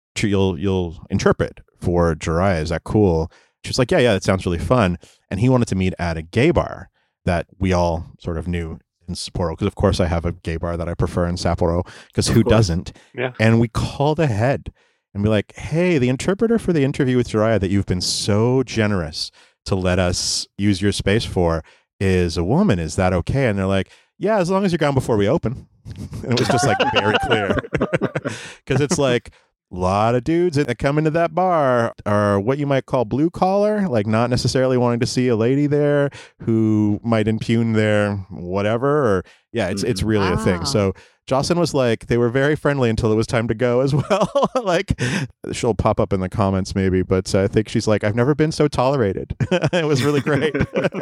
you'll interpret for Jiraiya. Is that cool? She was like, yeah, that sounds really fun. And he wanted to meet at a gay bar that we all sort of knew in Sapporo, because of course I have a gay bar that I prefer in Sapporo, because who doesn't? Yeah. And we called ahead and be like, hey, the interpreter for the interview with Jiraiya that you've been so generous to let us use your space for is a woman. Is that okay? And they're like, yeah, as long as you're gone before we open. And it was just like very clear. Because it's like, lot of dudes that come into that bar are what you might call blue collar, like not necessarily wanting to see a lady there who might impugn their whatever. Or yeah, it's really a thing. Wow. So Jocelyn was like, they were very friendly until it was time to go as well. Like, she'll pop up in the comments maybe, but I think she's like, I've never been so tolerated. It was really great.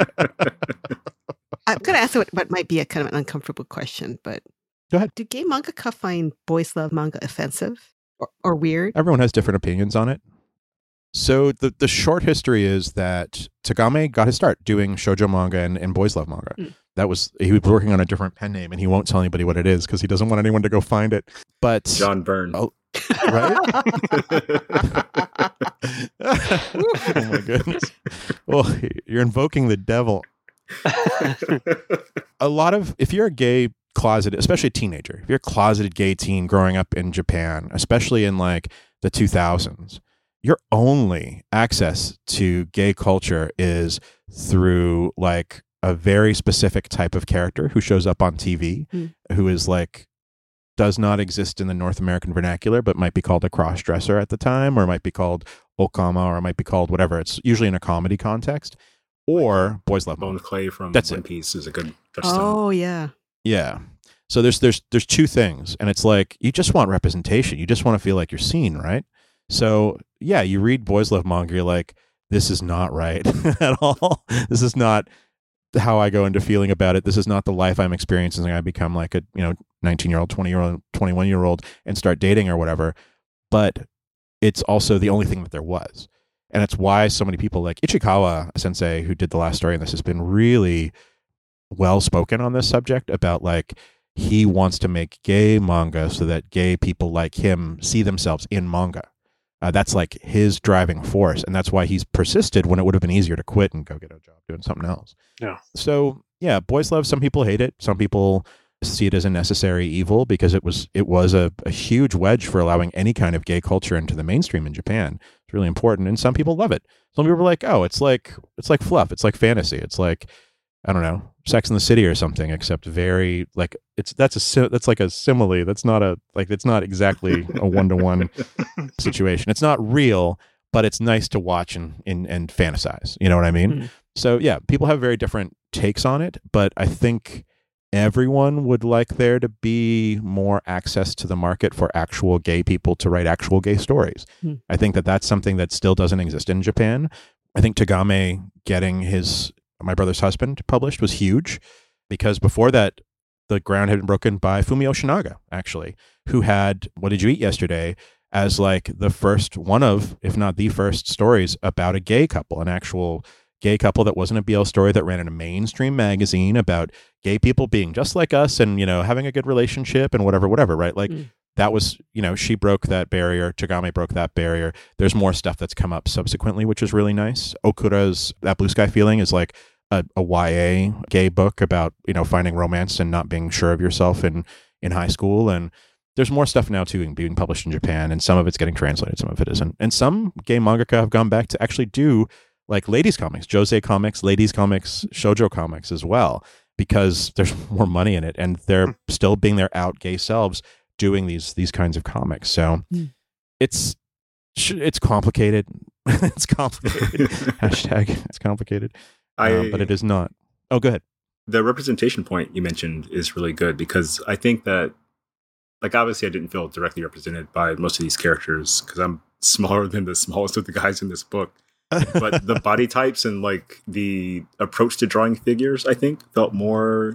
I'm going to ask what might be a kind of an uncomfortable question, but Go ahead. do gay mangaka find boys love manga offensive or weird? Everyone has different opinions on it. So the short history is that Tagame got his start doing shoujo manga and boys love manga. That was, he was working on a different pen name, and he won't tell anybody what it is because he doesn't want anyone to go find it. But John Byrne. Oh, right? Oh my goodness. Well, you're invoking the devil. A lot of, if you're a gay closeted, especially a teenager, if you're a closeted gay teen growing up in Japan, especially in like the 2000s, your only access to gay culture is through like a very specific type of character who shows up on TV, who is like, does not exist in the North American vernacular, but might be called a cross-dresser at the time, or might be called okama, or might be called whatever. It's usually in a comedy context, or boys love Bone manga. Clay from That's One it. Piece is a good touchstone. Oh, yeah. Yeah. So there's two things, and it's like you just want representation. You just want to feel like you're seen, right? So yeah, you read boys love manga, you're like, this is not right at all. This is not how I go into feeling about it. This is not the life I'm experiencing. I become like a 19-year-old, 20-year-old, 21-year-old and start dating or whatever. But it's also the only thing that there was, and it's why so many people like Ichikawa Sensei, who did the last story in this, has been really well spoken on this subject about like he wants to make gay manga so that gay people like him see themselves in manga. That's like his driving force, and that's why he's persisted when it would have been easier to quit and go get a job doing something else. Yeah. So yeah, boys love. Some people hate it. Some people see it as a necessary evil because it was a huge wedge for allowing any kind of gay culture into the mainstream in Japan. It's really important, and some people love it. Some people are like, oh, it's like fluff. It's like fantasy. It's like, I don't know, Sex in the City or something, except very like that's like a simile. That's not it's not exactly a one-to-one situation. It's not real, but it's nice to watch and fantasize. You know what I mean? Mm-hmm. So yeah, people have very different takes on it, but I think everyone would like there to be more access to the market for actual gay people to write actual gay stories. I think that's something that still doesn't exist in Japan. I think Tagame getting his My Brother's Husband published was huge, because before that, the ground had been broken by Fumio Shinaga, actually, who had What Did You Eat Yesterday as like the first one of, if not the first, stories about a gay couple, an actual gay couple that wasn't a BL story that ran in a mainstream magazine about gay people being just like us and, having a good relationship and whatever, right? Like that was, she broke that barrier. Tagame broke that barrier. There's more stuff that's come up subsequently, which is really nice. Okura's That Blue Sky Feeling is like a YA gay book about, finding romance and not being sure of yourself in high school. And there's more stuff now too being published in Japan, and some of it's getting translated, some of it isn't. And some gay mangaka have gone back to actually do like ladies comics, josei comics, ladies comics, shoujo comics as well, because there's more money in it, and they're still being their out gay selves doing these kinds of comics. So it's complicated. It's complicated. Hashtag it's complicated. But it is not. Oh, go ahead. The representation point you mentioned is really good, because I think that, like, obviously I didn't feel directly represented by most of these characters because I'm smaller than the smallest of the guys in this book. But the body types and like the approach to drawing figures, I think, felt more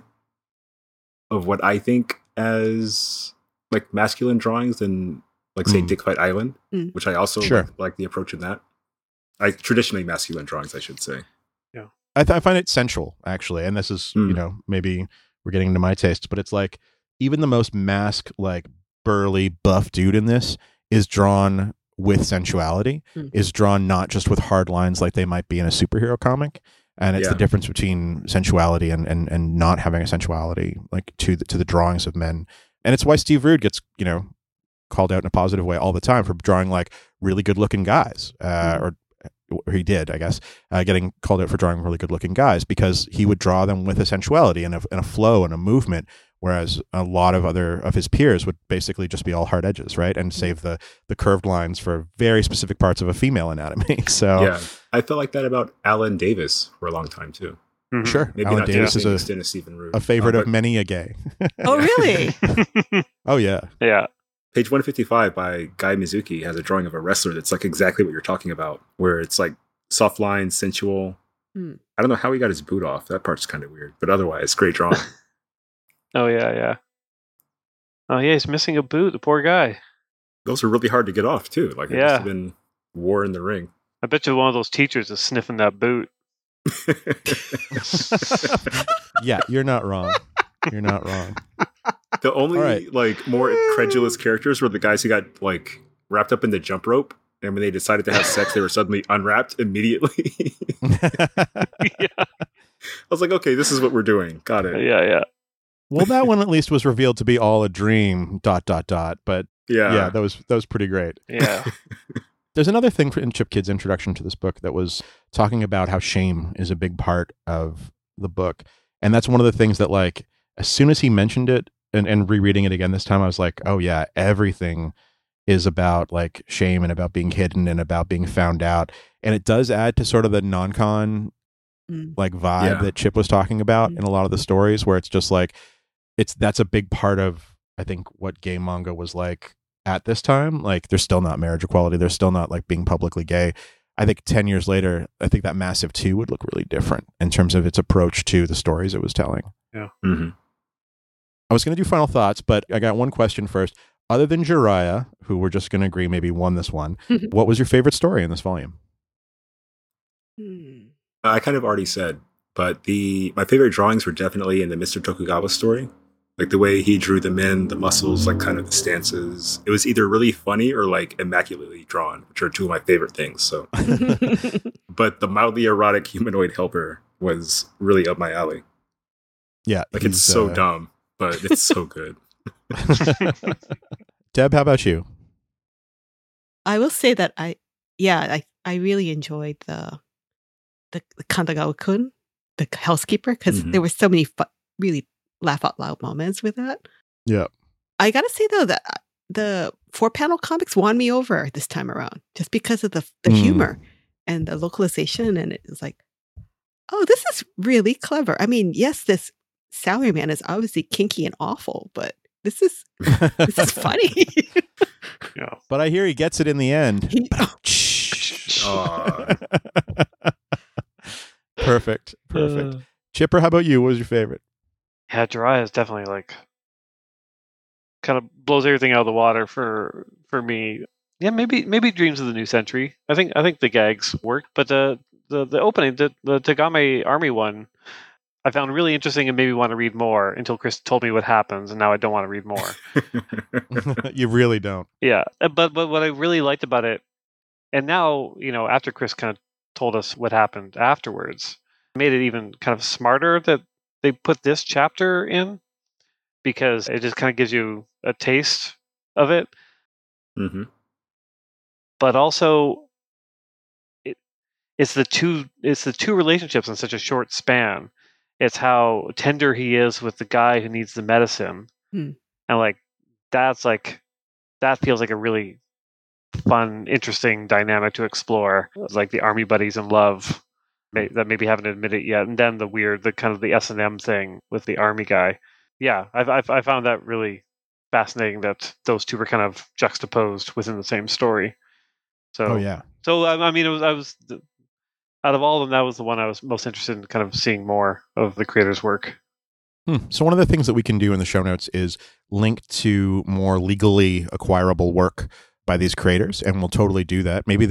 of what I think as like masculine drawings than like say Dick Fight Island, which I also like the approach in that. Traditionally masculine drawings, I should say. Yeah, I find it sensual, actually, and this is maybe we're getting into my tastes, but it's like even the most like burly buff dude in this is drawn with sensuality, is drawn not just with hard lines like they might be in a superhero comic. And it's the difference between sensuality and not having a sensuality like to the drawings of men. And it's why Steve Rude gets, called out in a positive way all the time for drawing like really good looking guys, or he did, I guess, getting called out for drawing really good looking guys, because he would draw them with a sensuality and a flow and a movement, whereas a lot of his peers would basically just be all hard edges, right, and save the curved lines for very specific parts of a female anatomy. So Yeah, I felt like that about Alan Davis for a long time too. Mhm. sure, Maybe Alan not Davis to is the extent of Stephen Root. a favorite of but many a gay. Oh, really? Oh yeah. Yeah. Page 155 by Guy Mizuki has a drawing of a wrestler that's like exactly what you're talking about, where it's like soft lines, sensual. Hmm. I don't know how he got his boot off. That part's kind of weird, but otherwise, great drawing. Oh yeah. Oh yeah, he's missing a boot. The poor guy. Those are really hard to get off too. Like it must have been war in the ring. I bet you one of those teachers is sniffing that boot. Yeah, you're not wrong. You're not wrong. The only All right. like more credulous characters were the guys who got like wrapped up in the jump rope, and when they decided to have sex, they were suddenly unwrapped immediately. Yeah. I was like, okay, this is what we're doing. Got it. Yeah. Well, that one at least was revealed to be all a dream. ... But Yeah. that was pretty great. Yeah. There's another thing in Chip Kidd's introduction to this book that was talking about how shame is a big part of the book. And that's one of the things that, like, as soon as he mentioned it and rereading it again this time, I was like, oh yeah, everything is about like shame and about being hidden and about being found out. And it does add to sort of the non-con like vibe that Chip was talking about in a lot of the stories, where it's just like, that's a big part of, I think, what gay manga was like at this time. Like, there's still not marriage equality. There's still not like being publicly gay. I think 10 years later, I think that Massive 2 would look really different in terms of its approach to the stories it was telling. Yeah. Mm-hmm. I was going to do final thoughts, but I got one question first. Other than Jiraiya, who we're just going to agree maybe won this one, what was your favorite story in this volume? I kind of already said, but my favorite drawings were definitely in the Mr. Tokugawa story. Like the way he drew the men, the muscles, like kind of the stances. It was either really funny or like immaculately drawn, which are two of my favorite things. So, but the mildly erotic humanoid helper was really up my alley. Yeah. Like it's so dumb, but it's so good. Deb, how about you? I will say that I really enjoyed the Kandagawa-kun, the housekeeper, because there were so many really laugh out loud moments with that. Yeah. I gotta say though that the 4-panel comics won me over this time around, just because of the humor and the localization, and it was like, oh, this is really clever. I mean, yes, this salaryman is obviously kinky and awful, but this is funny. Yeah. But I hear he gets it in the end. Perfect. Chipper, how about you? What was your favorite? Yeah, Jiraiya is definitely like kind of blows everything out of the water for me. Yeah, maybe Dreams of the New Century. I think the gags worked, but the opening, the Tagame Army one, I found really interesting and maybe want to read more until Chris told me what happens, and now I don't want to read more. You really don't. Yeah, but what I really liked about it, and now, after Chris kind of told us what happened afterwards, made it even kind of smarter that they put this chapter in, because it just kind of gives you a taste of it. Mm-hmm. But also, it's the two relationships in such a short span. It's how tender he is with the guy who needs the medicine, and that feels like a really fun, interesting dynamic to explore. Like the army buddies in love that maybe haven't admitted it yet, and then the kind of the S&M thing with the army guy. Yeah, I found that really fascinating that those two were kind of juxtaposed within the same story. So, oh yeah. So I mean, I was out of all of them, that was the one I was most interested in kind of seeing more of the creator's work. So one of the things that we can do in the show notes is link to more legally acquirable work by these creators, and we'll totally do that. Maybe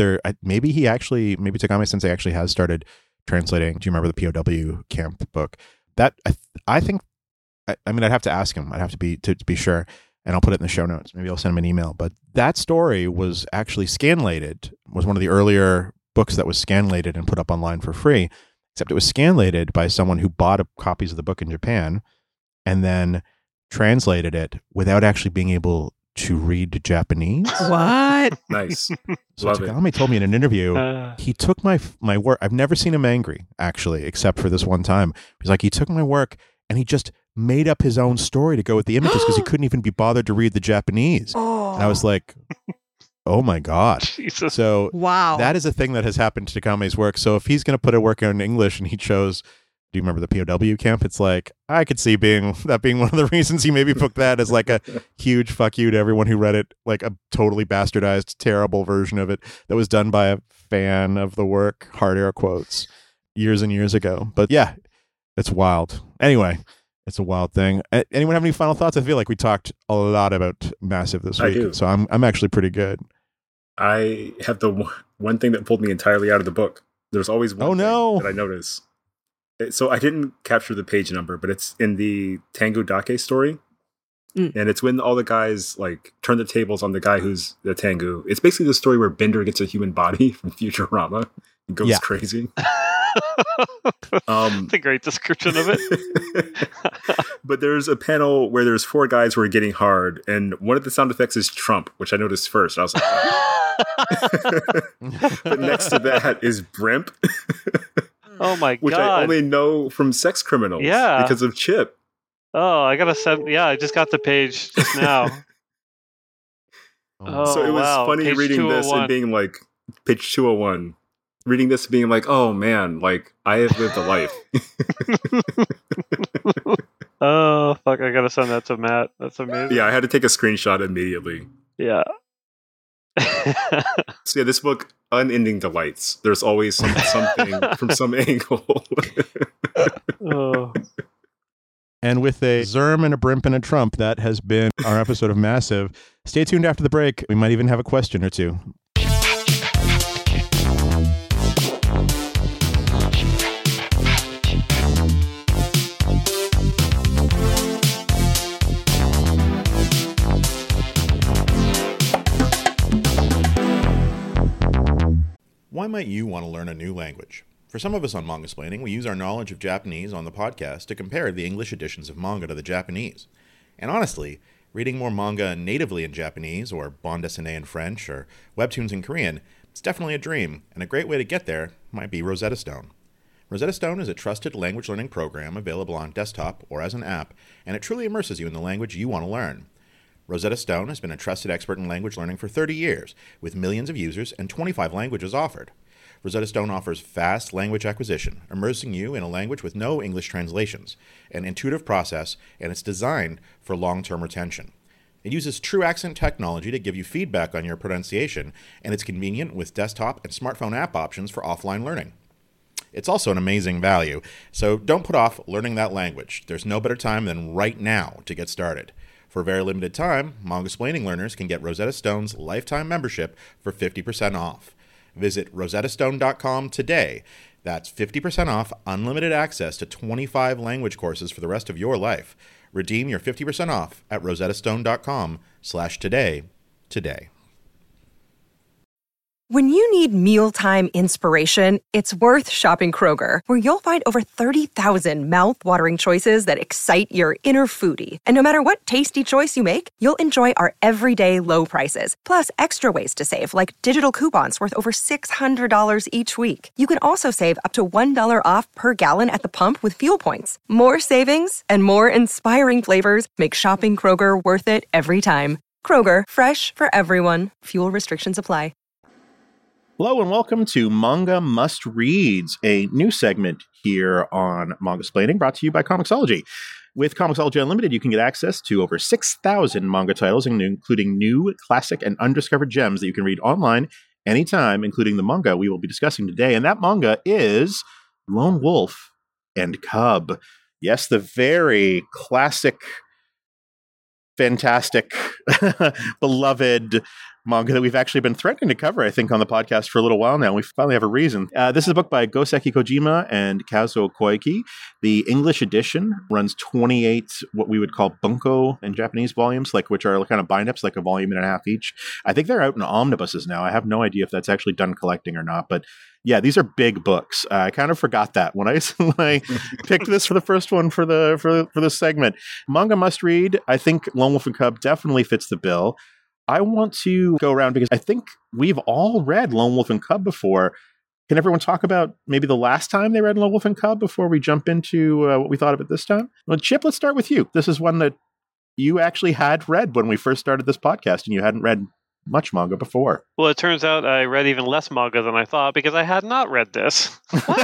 Tagame Sensei actually has started translating. Do you remember the POW camp book? That I think. I mean, I'd have to ask him. I'd have to be sure, and I'll put it in the show notes. Maybe I'll send him an email. But that story was actually scanlated. Was one of the earlier books that was scanlated and put up online for free. Except it was scanlated by someone who bought copies of the book in Japan and then translated it without actually being able to read Japanese. What? Nice. So Love it. Tagame told me in an interview, he took my work. I've never seen him angry, actually, except for this one time. He's like, he took my work and he just made up his own story to go with the images because he couldn't even be bothered to read the Japanese. Oh. And I was like, oh my God. Jesus. So Wow. that is a thing that has happened to Takame's work. So if he's going to put a work in English and he chose, do you remember the POW camp? It's like, I could see being one of the reasons he maybe put that as like a huge fuck you to everyone who read it, like a totally bastardized, terrible version of it that was done by a fan of the work, hard air quotes, years and years ago. But yeah, it's wild. Anyway, it's a wild thing. Anyone have any final thoughts? I feel like we talked a lot about Massive this week. I do. So I'm actually pretty good. I have the one thing that pulled me entirely out of the book. There's always one thing that I notice. So I didn't capture the page number, but it's in the Tango Dake story. And it's when all the guys like turn the tables on the guy who's the Tengu. It's basically the story where Bender gets a human body from Futurama and goes crazy. That's a great description of it. But there's a panel where there's 4 guys who are getting hard, and one of the sound effects is Trump, which I noticed first. I was like, oh. But next to that is Brimp. Oh my God. Which I only know from Sex Criminals. Yeah. Because of Chip. Oh, I gotta send. Yeah, I just got the page just now. So it was funny Page reading this and 201. being like, page 201. Reading this and being like, oh man, like, I have lived a life. Oh, fuck, I gotta send that to Matt. That's amazing. Yeah, I had to take a screenshot immediately. Yeah. So yeah, this book, unending delights. There's always something from some angle. Oh. And with a Zerm and a Brimp and a Trump, that has been our episode of Massive. Stay tuned after the break. We might even have a question or two. Why might you want to learn a new language? For some of us on Mangasplaining, we use our knowledge of Japanese on the podcast to compare the English editions of manga to the Japanese. And honestly, reading more manga natively in Japanese, or bande dessinée in French, or webtoons in Korean, it's definitely a dream, and a great way to get there might be Rosetta Stone. Rosetta Stone is a trusted language learning program available on desktop or as an app, and it truly immerses you in the language you want to learn. Rosetta Stone has been a trusted expert in language learning for 30 years, with millions of users and 25 languages offered. Rosetta Stone offers fast language acquisition, immersing you in a language with no English translations, an intuitive process, and it's designed for long-term retention. It uses true accent technology to give you feedback on your pronunciation, and it's convenient with desktop and smartphone app options for offline learning. It's also an amazing value, so don't put off learning that language. There's no better time than right now to get started. For a very limited time, Mangasplaining learners can get Rosetta Stone's lifetime membership for 50% off. Visit rosettastone.com today. That's 50% off unlimited access to 25 language courses for the rest of your life. Redeem your 50% off at rosettastone.com/today today. When you need mealtime inspiration, it's worth shopping Kroger, where you'll find over 30,000 mouth-watering choices that excite your inner foodie. And no matter what tasty choice you make, you'll enjoy our everyday low prices, plus extra ways to save, like digital coupons worth over $600 each week. You can also save up to $1 off per gallon at the pump with fuel points. More savings and more inspiring flavors make shopping Kroger worth it every time. Kroger, fresh for everyone. Fuel restrictions apply. Hello and welcome to Manga Must Reads, a new segment here on Mangasplaining, brought to you by Comixology. With Comixology Unlimited, you can get access to over 6,000 manga titles, including new, classic, and undiscovered gems that you can read online anytime, including the manga we will be discussing today. And that manga is Lone Wolf and Cub. Yes, the very classic, fantastic, beloved manga that we've actually been threatening to cover, I think, on the podcast for a little while now. We finally have a reason. This is a book by Goseki Kojima and Kazuo Koike. The English edition runs 28 what we would call bunko in Japanese volumes, which are kind of bind-ups, like a volume and a half each. I think they're out in omnibuses now. I have no idea if that's actually done collecting or not, but yeah, these are big books. I kind of forgot that when I picked this for the first one for this segment. Manga must read. I think Lone Wolf and Cub definitely fits the bill. I want to go around because I think we've all read Lone Wolf and Cub before. Can everyone talk about maybe the last time they read Lone Wolf and Cub before we jump into what we thought of it this time? Well, Chip, let's start with you. This is one that you actually had read when we first started this podcast, and you hadn't read much manga before. Well, it turns out I read even less manga than I thought because I had not read this. No.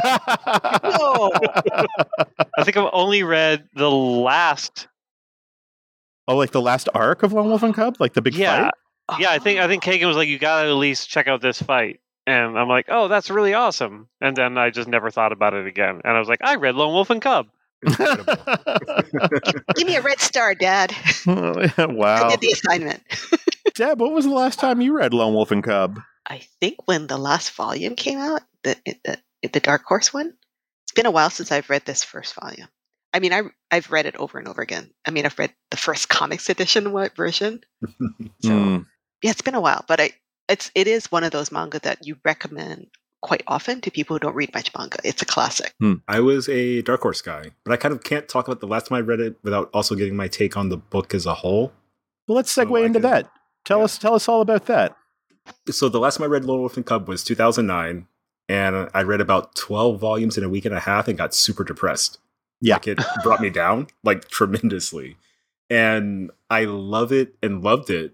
I think I've only read the last. Oh, like the last arc of Lone Wolf and Cub? Like the big fight? Yeah, I think Kagan was like, you gotta at least check out this fight. And I'm like, oh, that's really awesome. And then I just never thought about it again. And I was like, I read Lone Wolf and Cub. Give me a red star, Dad. Wow. I did the assignment. Deb, what was the last time you read Lone Wolf and Cub? I think when the last volume came out, the Dark Horse one. It's been a while since I've read this first volume. I mean, I've read it over and over again. I mean, I've read the first comics edition version. So yeah, it's been a while, but it is one of those manga that you recommend quite often to people who don't read much manga. It's a classic. I was a Dark Horse guy, but I kind of can't talk about the last time I read it without also getting my take on the book as a whole. Well, let's segue into that. Tell us all about that. So the last time I read Lone Wolf and Cub was 2009, and I read about 12 volumes in a week and a half and got super depressed. Yeah. Like, it brought me down, like, tremendously. And I love it and loved it.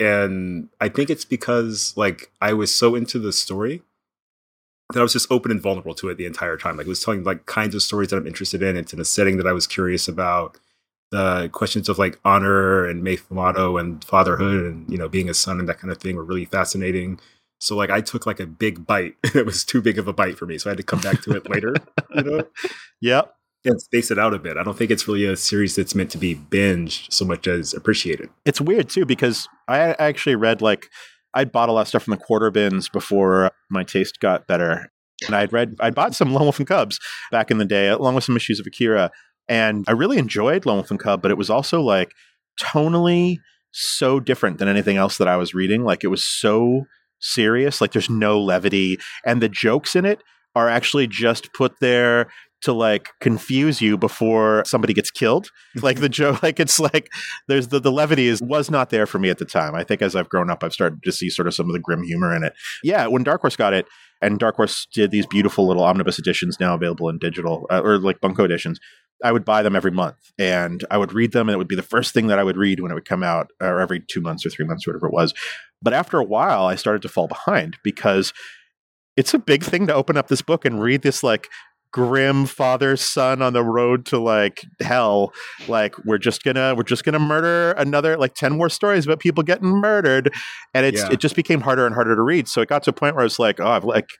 And I think it's because, like, I was so into the story that I was just open and vulnerable to it the entire time. Like, it was telling, like, kinds of stories that I'm interested in. It's in a setting that I was curious about. The questions of, like, honor and Mayfumato and fatherhood and, you know, being a son and that kind of thing were really fascinating. So, like, I took, like, a big bite. It was too big of a bite for me. So I had to come back to it later, you know? Yep. And space it out a bit. I don't think it's really a series that's meant to be binged so much as appreciated. It's weird, too, because I actually read, like, I'd bought a lot of stuff from the quarter bins before my taste got better. And I'd bought some Lone Wolf and Cubs back in the day, along with some issues of Akira. And I really enjoyed Lone Wolf and Cub, but it was also, like, tonally so different than anything else that I was reading. Like, it was so serious. Like, there's no levity. And the jokes in it are actually just put there to, like, confuse you before somebody gets killed. Like, the joke, like, it's like there's the levity was not there for me at the time. I think as I've grown up, I've started to see sort of some of the grim humor in it. Yeah, when Dark Horse got it, and Dark Horse did these beautiful little omnibus editions now available in digital, or like bunko editions, I would buy them every month and I would read them, and it would be the first thing that I would read when it would come out, or every 2 months or 3 months, or whatever it was. But after a while, I started to fall behind because it's a big thing to open up this book and read this, like, grim father-son on the road to, like, hell. Like, we're just gonna murder another, like, 10 more stories about people getting murdered. And it just became harder and harder to read. So it got to a point where I was like, oh, I've, like,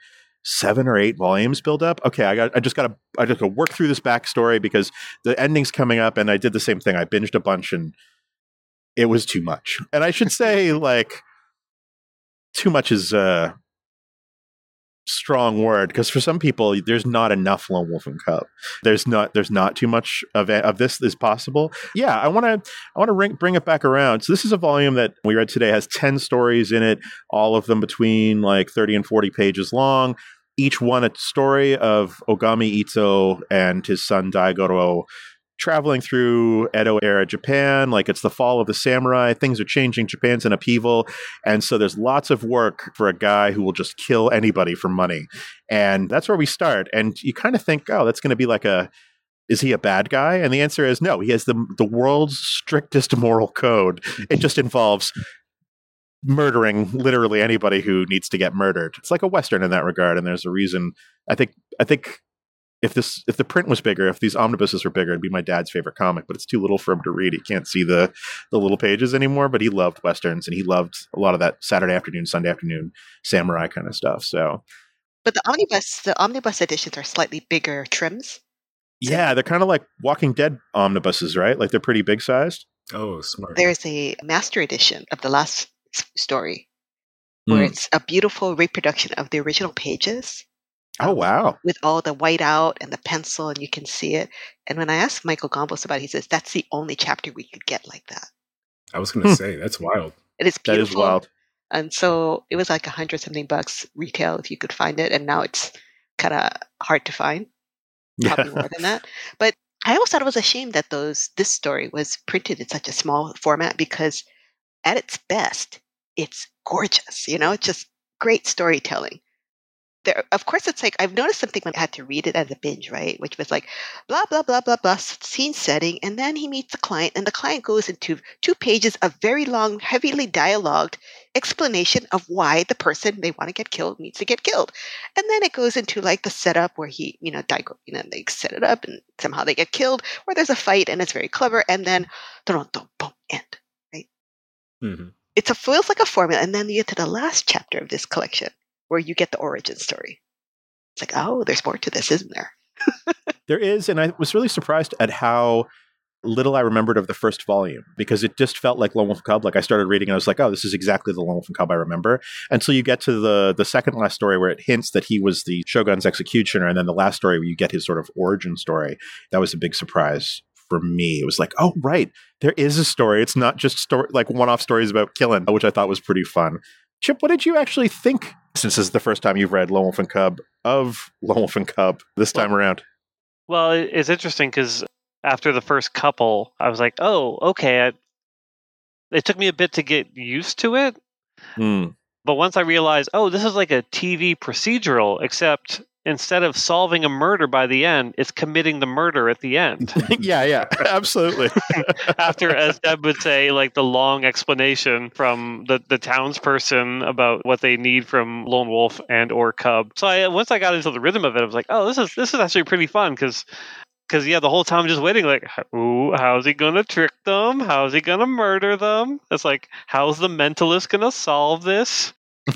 7 or 8 volumes build up. Okay, I just gotta work through this backstory because the ending's coming up. And I did the same thing. I binged a bunch and it was too much. And I should say, like, too much is a strong word, because for some people there's not enough Lone Wolf and Cub. There's not too much of this is possible. Yeah, I want to bring it back around. So this is a volume that we read today, has 10 stories in it, all of them between, like, 30 and 40 pages long. Each one a story of Ogami Ito and his son Daigoro traveling through Edo era Japan. Like, it's the fall of the samurai. Things are changing. Japan's in upheaval. And so there's lots of work for a guy who will just kill anybody for money. And that's where we start. And you kind of think, oh, that's going to be like is he a bad guy? And the answer is no. He has the world's strictest moral code. It just involves murdering literally anybody who needs to get murdered. It's like a Western in that regard. And there's a reason. I think if the print was bigger, if these omnibuses were bigger, it'd be my dad's favorite comic, but it's too little for him to read. He can't see the little pages anymore, but he loved Westerns and he loved a lot of that Saturday afternoon, Sunday afternoon samurai kind of stuff. So, but the omnibus editions are slightly bigger trims. Yeah, they're kind of like Walking Dead omnibuses, right? Like, they're pretty big sized. Oh, smart. There's a master edition of the last story where it's a beautiful reproduction of the original pages. Oh, wow. With all the white out and the pencil, and you can see it. And when I asked Michael Gombos about it, he says that's the only chapter we could get like that. I was going to say, that's wild. And it's beautiful. That is wild. And so it was like $100-something retail if you could find it. And now it's kind of hard to find. Probably more than that. But I always thought it was a shame that this story was printed in such a small format, because at its best, it's gorgeous. You know, it's just great storytelling. there, of course, it's like I've noticed something when I had to read it as a binge, right? Which was like blah blah blah blah blah scene setting, and then he meets the client, and the client goes into 2 pages of very long, heavily dialogued explanation of why the person they want to get killed needs to get killed, and then it goes into like the setup where he, they set it up, and somehow they get killed, or there's a fight, and it's very clever, and then boom, end, right? Mhm. It feels like a formula, and then you get to the last chapter of this collection where you get the origin story. It's like, oh, there's more to this, isn't there? There is, and I was really surprised at how little I remembered of the first volume, because it just felt like Lone Wolf and Cub. Like I started reading and I was like, oh, this is exactly the Lone Wolf and Cub I remember. Until you get to the second last story where it hints that he was the Shogun's executioner, and then the last story where you get his sort of origin story. That was a big surprise for me. It was like, oh, right, there is a story. It's not just like one-off stories about killing, which I thought was pretty fun. Chip, what did you actually think, since this is the first time you've read Lone Wolf and Cub, of Lone Wolf and Cub this time around? Well, it's interesting because after the first couple, I was like, oh, okay. It took me a bit to get used to it. Mm. But once I realized, oh, this is like a TV procedural, except instead of solving a murder by the end, it's committing the murder at the end. Yeah, absolutely. After, as Deb would say, like the long explanation from the townsperson about what they need from Lone Wolf and or Cub. So once I got into the rhythm of it, I was like, oh, this is actually pretty fun because yeah, the whole time I'm just waiting, like, ooh, how's he gonna trick them? How's he gonna murder them? It's like, how's the mentalist gonna solve this?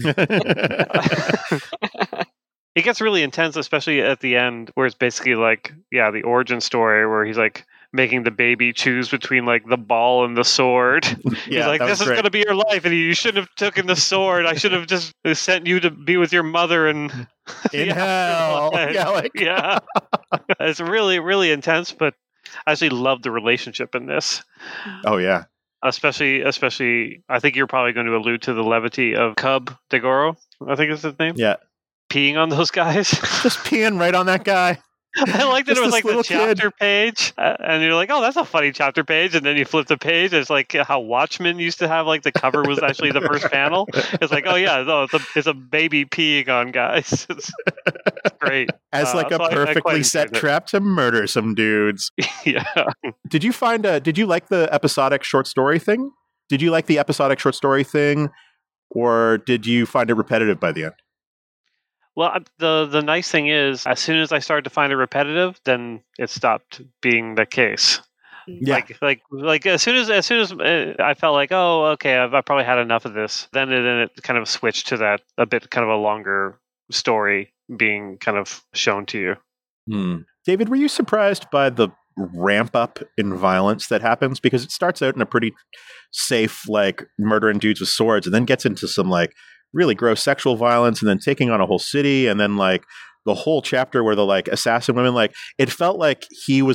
It gets really intense, especially at the end, where it's basically like, yeah, the origin story where he's like making the baby choose between like the ball and the sword. He's like, this is going to be your life, and you shouldn't have taken the sword. I should have just sent you to be with your mother and in hell. Yeah. It's really, really intense, but I actually love the relationship in this. Oh, yeah. Especially, I think you're probably going to allude to the levity of Cub Degoro, I think is his name. Yeah. Peeing on those guys. Just peeing right on that guy. I liked that it was like the chapter kid. page, and you're like, oh, that's a funny chapter page, and then you flip the page, and it's like how Watchmen used to have, like the cover was actually the first panel. It's like, oh yeah, no, it's a baby peeing on guys. It's great. As like a perfectly set trap to murder some dudes. Yeah. Did you like the episodic short story thing? Did you like the episodic short story thing, or did you find it repetitive by the end? Well, the nice thing is, as soon as I started to find it repetitive, then it stopped being the case. Yeah. Like as soon as I felt like, oh, okay, I've probably had enough of this. Then it kind of switched to that a bit kind of a longer story being kind of shown to you. David, were you surprised by the ramp up in violence that happens? Because it starts out in a pretty safe, like murdering dudes with swords, and then gets into some like really gross sexual violence, and then taking on a whole city, and then like the whole chapter where the like assassin women, like it felt like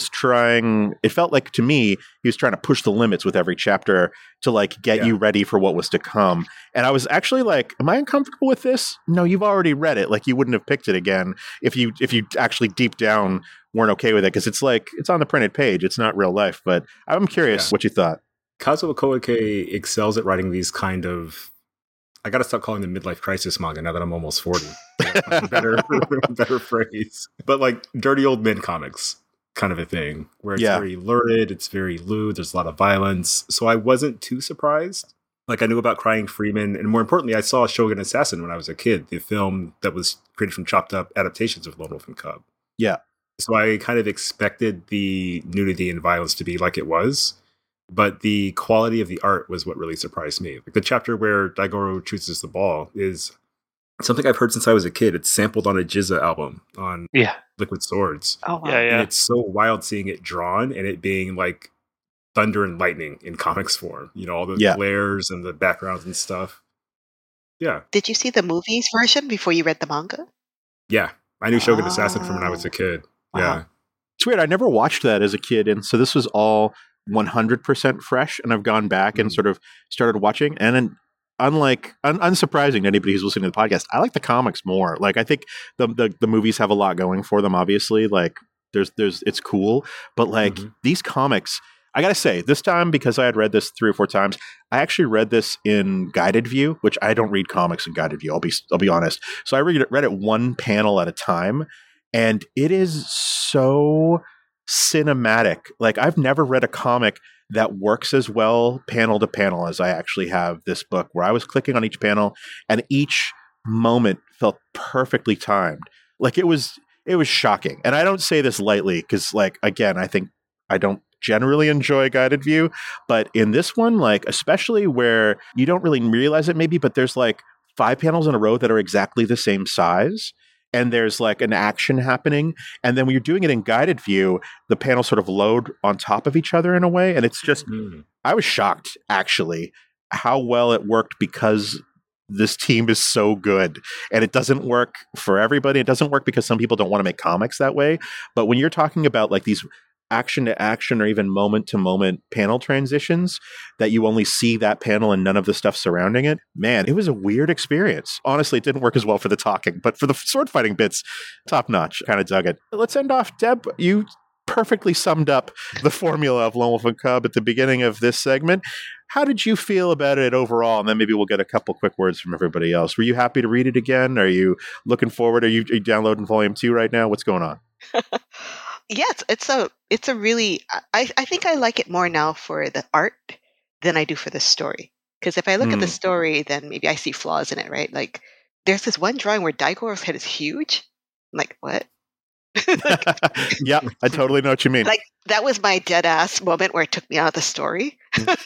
to me he was trying to push the limits with every chapter to like get you ready for what was to come. And I was actually like, am I uncomfortable with this? No, you've already read it. Like you wouldn't have picked it again if you actually deep down weren't okay with it, because it's like it's on the printed page, it's not real life. But I'm curious what you thought. Kazuo Koike excels at writing these kind of, I got to stop calling them midlife crisis manga now that I'm almost 40. better phrase. But like dirty old men comics kind of a thing, where it's very lurid, it's very lewd, there's a lot of violence. So I wasn't too surprised. Like I knew about Crying Freeman, and more importantly, I saw Shogun Assassin when I was a kid, the film that was created from chopped up adaptations of Lone Wolf and Cub. Yeah. So I kind of expected the nudity and violence to be like it was. But the quality of the art was what really surprised me. Like the chapter where Daigoro chooses the ball is something I've heard since I was a kid. It's sampled on a Jizza album on Liquid Swords. Oh, wow. Yeah. And it's so wild seeing it drawn and it being like thunder and lightning in comics form. You know, all the glares and the backgrounds and stuff. Yeah. Did you see the movies version before you read the manga? Yeah. I knew Shogun Assassin from when I was a kid. Wow. Yeah. It's weird. I never watched that as a kid. And so this was all 100% fresh, and I've gone back and sort of started watching, and unsurprising to anybody who's listening to the podcast, I like the comics more. Like I think the movies have a lot going for them, obviously, like there's it's cool, but like these comics, I got to say, this time, because I had read this 3 or 4 times, I actually read this in guided view, which I don't read comics in guided view. I'll be honest. So I read it one panel at a time, and it is so cinematic. Like, I've never read a comic that works as well panel to panel as I actually have this book, where I was clicking on each panel and each moment felt perfectly timed. Like, it was shocking. And I don't say this lightly because, like, again, I think I don't generally enjoy guided view, but in this one, like, especially where you don't really realize it maybe, but there's like 5 panels in a row that are exactly the same size, and there's like an action happening, and then when you're doing it in guided view, the panels sort of load on top of each other in a way, and it's just I was shocked actually how well it worked, because this team is so good, and it doesn't work for everybody. It doesn't work because some people don't want to make comics that way, but when you're talking about like these action to action or even moment to moment panel transitions that you only see that panel and none of the stuff surrounding it, man, it was a weird experience. Honestly, it didn't work as well for the talking, but for the sword fighting bits, top notch. Kind of dug it. Let's end off. Deb, you perfectly summed up the formula of Lone Wolf and Cub at the beginning of this segment. How did you feel about it overall? And then maybe we'll get a couple quick words from everybody else. Were you happy to read it again? Are you looking forward? Are you downloading volume 2 right now? What's going on? Yes, it's a really I think I like it more now for the art than I do for the story. Because if I look at the story, then maybe I see flaws in it, right? Like, there's this one drawing where Daigoro's head is huge. I'm like, what? Yeah, I totally know what you mean. Like, that was my dead ass moment where it took me out of the story.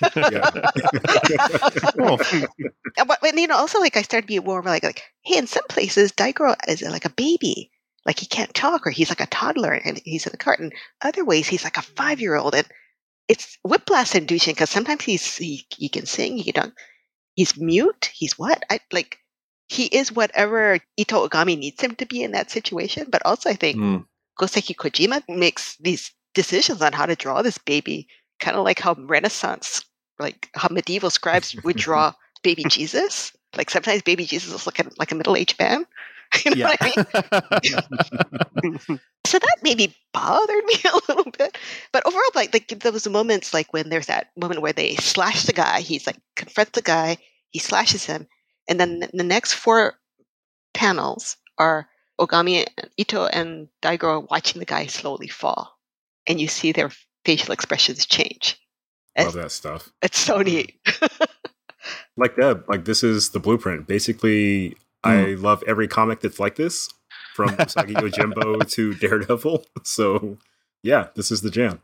But also, like, I started being more like, hey, in some places, Daigoro is like a baby. Like, he can't talk, or he's like a toddler and he's in a cart. And other ways, he's like a 5-year-old. And it's whiplash inducing because sometimes he can sing, he's mute, he's what? He is whatever Ito Ogami needs him to be in that situation. But also, I think Goseki Kojima makes these decisions on how to draw this baby, kind of like how Renaissance, like how medieval scribes would draw baby Jesus. Like, sometimes baby Jesus is like a middle-aged man. You know what I mean? So that maybe bothered me a little bit. But overall, like there was moments like when there's that moment where they slash the guy, he's like confronts the guy, he slashes him, and then the next 4 panels are Ogami, Ito, and Daigoro watching the guy slowly fall. And you see their facial expressions change. Love that stuff. It's so neat. Like Deb, like, this is the blueprint. Basically, I love every comic that's like this, from Usagi Yojimbo to Daredevil. So, yeah, this is the jam.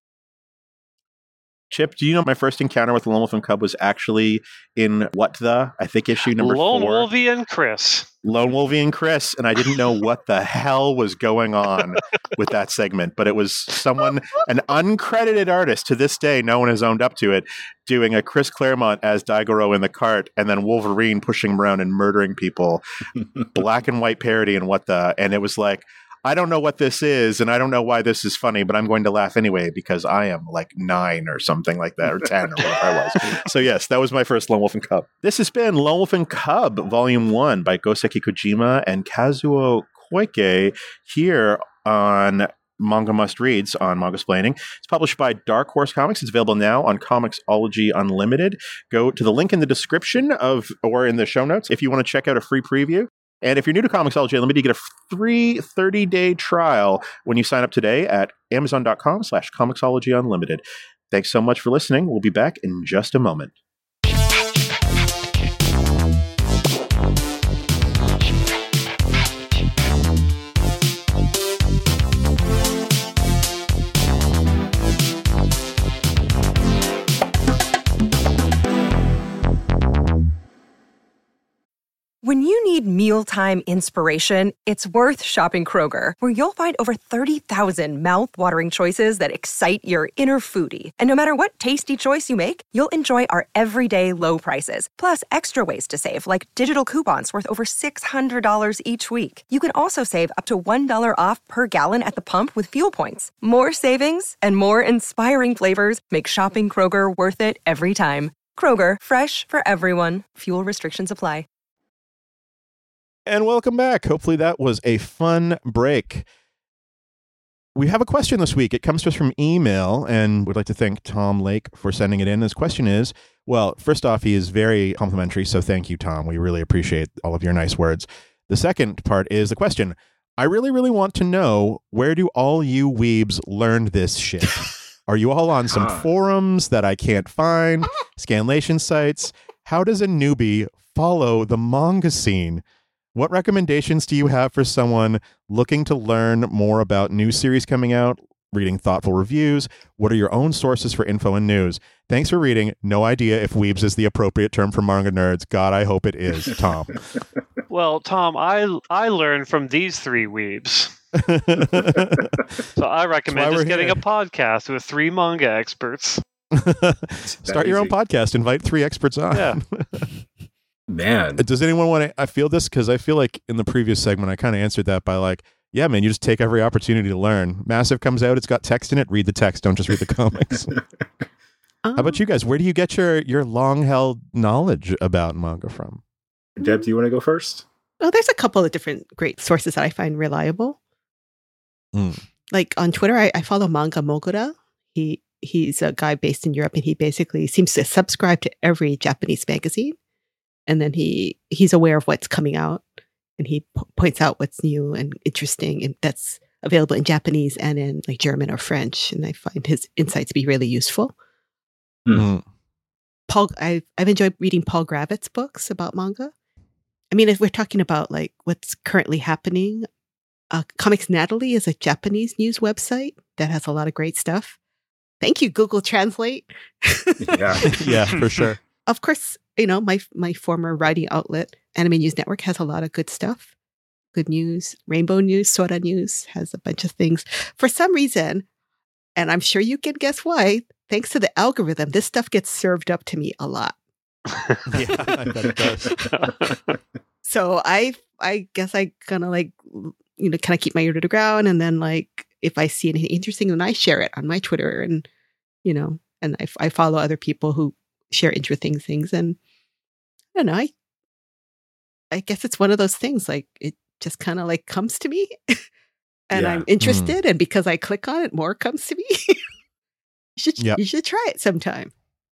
Chip, do you know my first encounter with Lone Wolf and Cub was actually in I think issue number 4. Lone Wolfie and Chris. Lone Wolfie and Chris, and I didn't know what the hell was going on with that segment, but it was someone, an uncredited artist to this day, no one has owned up to it, doing a Chris Claremont as Daigoro in the cart, and then Wolverine pushing him around and murdering people. Black and white parody and and it was like, I don't know what this is, and I don't know why this is funny, but I'm going to laugh anyway because I am like 9 or something like that, or 10 or whatever I was. So yes, that was my first Lone Wolf and Cub. This has been Lone Wolf and Cub, Volume 1 by Goseki Kojima and Kazuo Koike here on Manga Must Reads on Mangasplaining. It's published by Dark Horse Comics. It's available now on Comixology Unlimited. Go to the link in the description or in the show notes if you want to check out a free preview. And if you're new to Comixology Unlimited, you get a free 30-day trial when you sign up today at Amazon.com/Comixology Unlimited. Thanks so much for listening. We'll be back in just a moment. When you need mealtime inspiration, it's worth shopping Kroger, where you'll find over 30,000 mouth-watering choices that excite your inner foodie. And no matter what tasty choice you make, you'll enjoy our everyday low prices, plus extra ways to save, like digital coupons worth over $600 each week. You can also save up to $1 off per gallon at the pump with fuel points. More savings and more inspiring flavors make shopping Kroger worth it every time. Kroger, fresh for everyone. Fuel restrictions apply. And welcome back. Hopefully that was a fun break. We have a question this week. It comes to us from email, and we'd like to thank Tom Lake for sending it in. His question is, well, first off, he is very complimentary, so thank you, Tom. We really appreciate all of your nice words. The second part is the question, I really, really want to know, where do all you weebs learn this shit? Are you all on some forums that I can't find? Scanlation sites? How does a newbie follow the manga scene? What recommendations do you have for someone looking to learn more about new series coming out, reading thoughtful reviews? What are your own sources for info and news? Thanks for reading. No idea if weebs is the appropriate term for manga nerds. God, I hope it is, Tom. Well, Tom, I learned from these three weebs. So I recommend just getting a podcast with three manga experts. Start your own podcast. Invite three experts on. Yeah. Man. Does anyone want to? I feel this because I feel like in the previous segment, I kind of answered that by like, yeah, man, you just take every opportunity to learn. Massive comes out. It's got text in it. Read the text. Don't just read the comics. How about you guys? Where do you get your long-held knowledge about manga from? Deb, do you want to go first? Well, there's a couple of different great sources that I find reliable. Like on Twitter, I follow Manga Mogura. He's a guy based in Europe, and he basically seems to subscribe to every Japanese magazine. And then he's aware of what's coming out, and he points out what's new and interesting, and that's available in Japanese and in like German or French. And I find his insights to be really useful. Paul, I've enjoyed reading Paul Gravit's books about manga. I mean, if we're talking about like what's currently happening, Comics Natalie is a Japanese news website that has a lot of great stuff. Thank you, Google Translate. Yeah, for sure. Of course, you know, my former writing outlet, Anime News Network, has a lot of good stuff. Good news. Rainbow News, Sora News has a bunch of things. For some reason, and I'm sure you can guess why, thanks to the algorithm, this stuff gets served up to me a lot. Yeah, I bet it does. So I guess I kind of like, you know, kind of keep my ear to the ground. And then like, if I see anything interesting, then I share it on my Twitter, and, you know, and I follow other people who share interesting things. And I don't know, I guess it's one of those things, like it just kind of like comes to me and I'm interested. And because I click on it, more comes to me. You should try it sometime.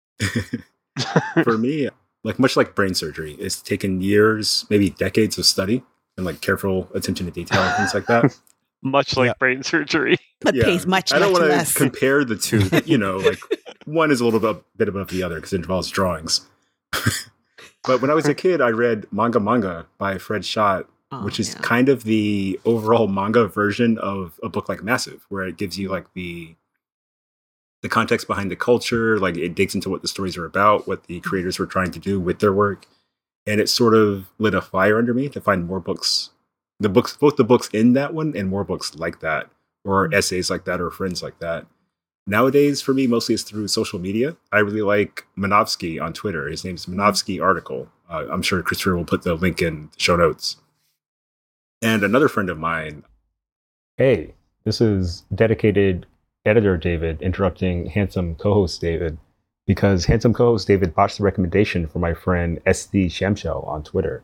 For me, like much like brain surgery, it's taken years, maybe decades of study and like careful attention to detail and things like that. Much like brain surgery. But pays much, I don't much want less. to compare the two, you know, like one is a little bit above the other because it involves drawings. But when I was a kid, I read Manga by Fred Schott, which is kind of the overall manga version of a book like Massive, where it gives you like the context behind the culture, like it digs into what the stories are about, what the creators were trying to do with their work. And it sort of lit a fire under me to find more books, both the books in that one and more books like that, or essays like that, or friends like that. Nowadays, for me, mostly it's through social media. I really like Manovsky on Twitter. His name's Manovsky Article. I'm sure Christopher will put the link in the show notes. And another friend of mine. Hey, this is dedicated editor David interrupting handsome co-host David, because handsome co-host David botched the recommendation for my friend SD Shamshel on Twitter.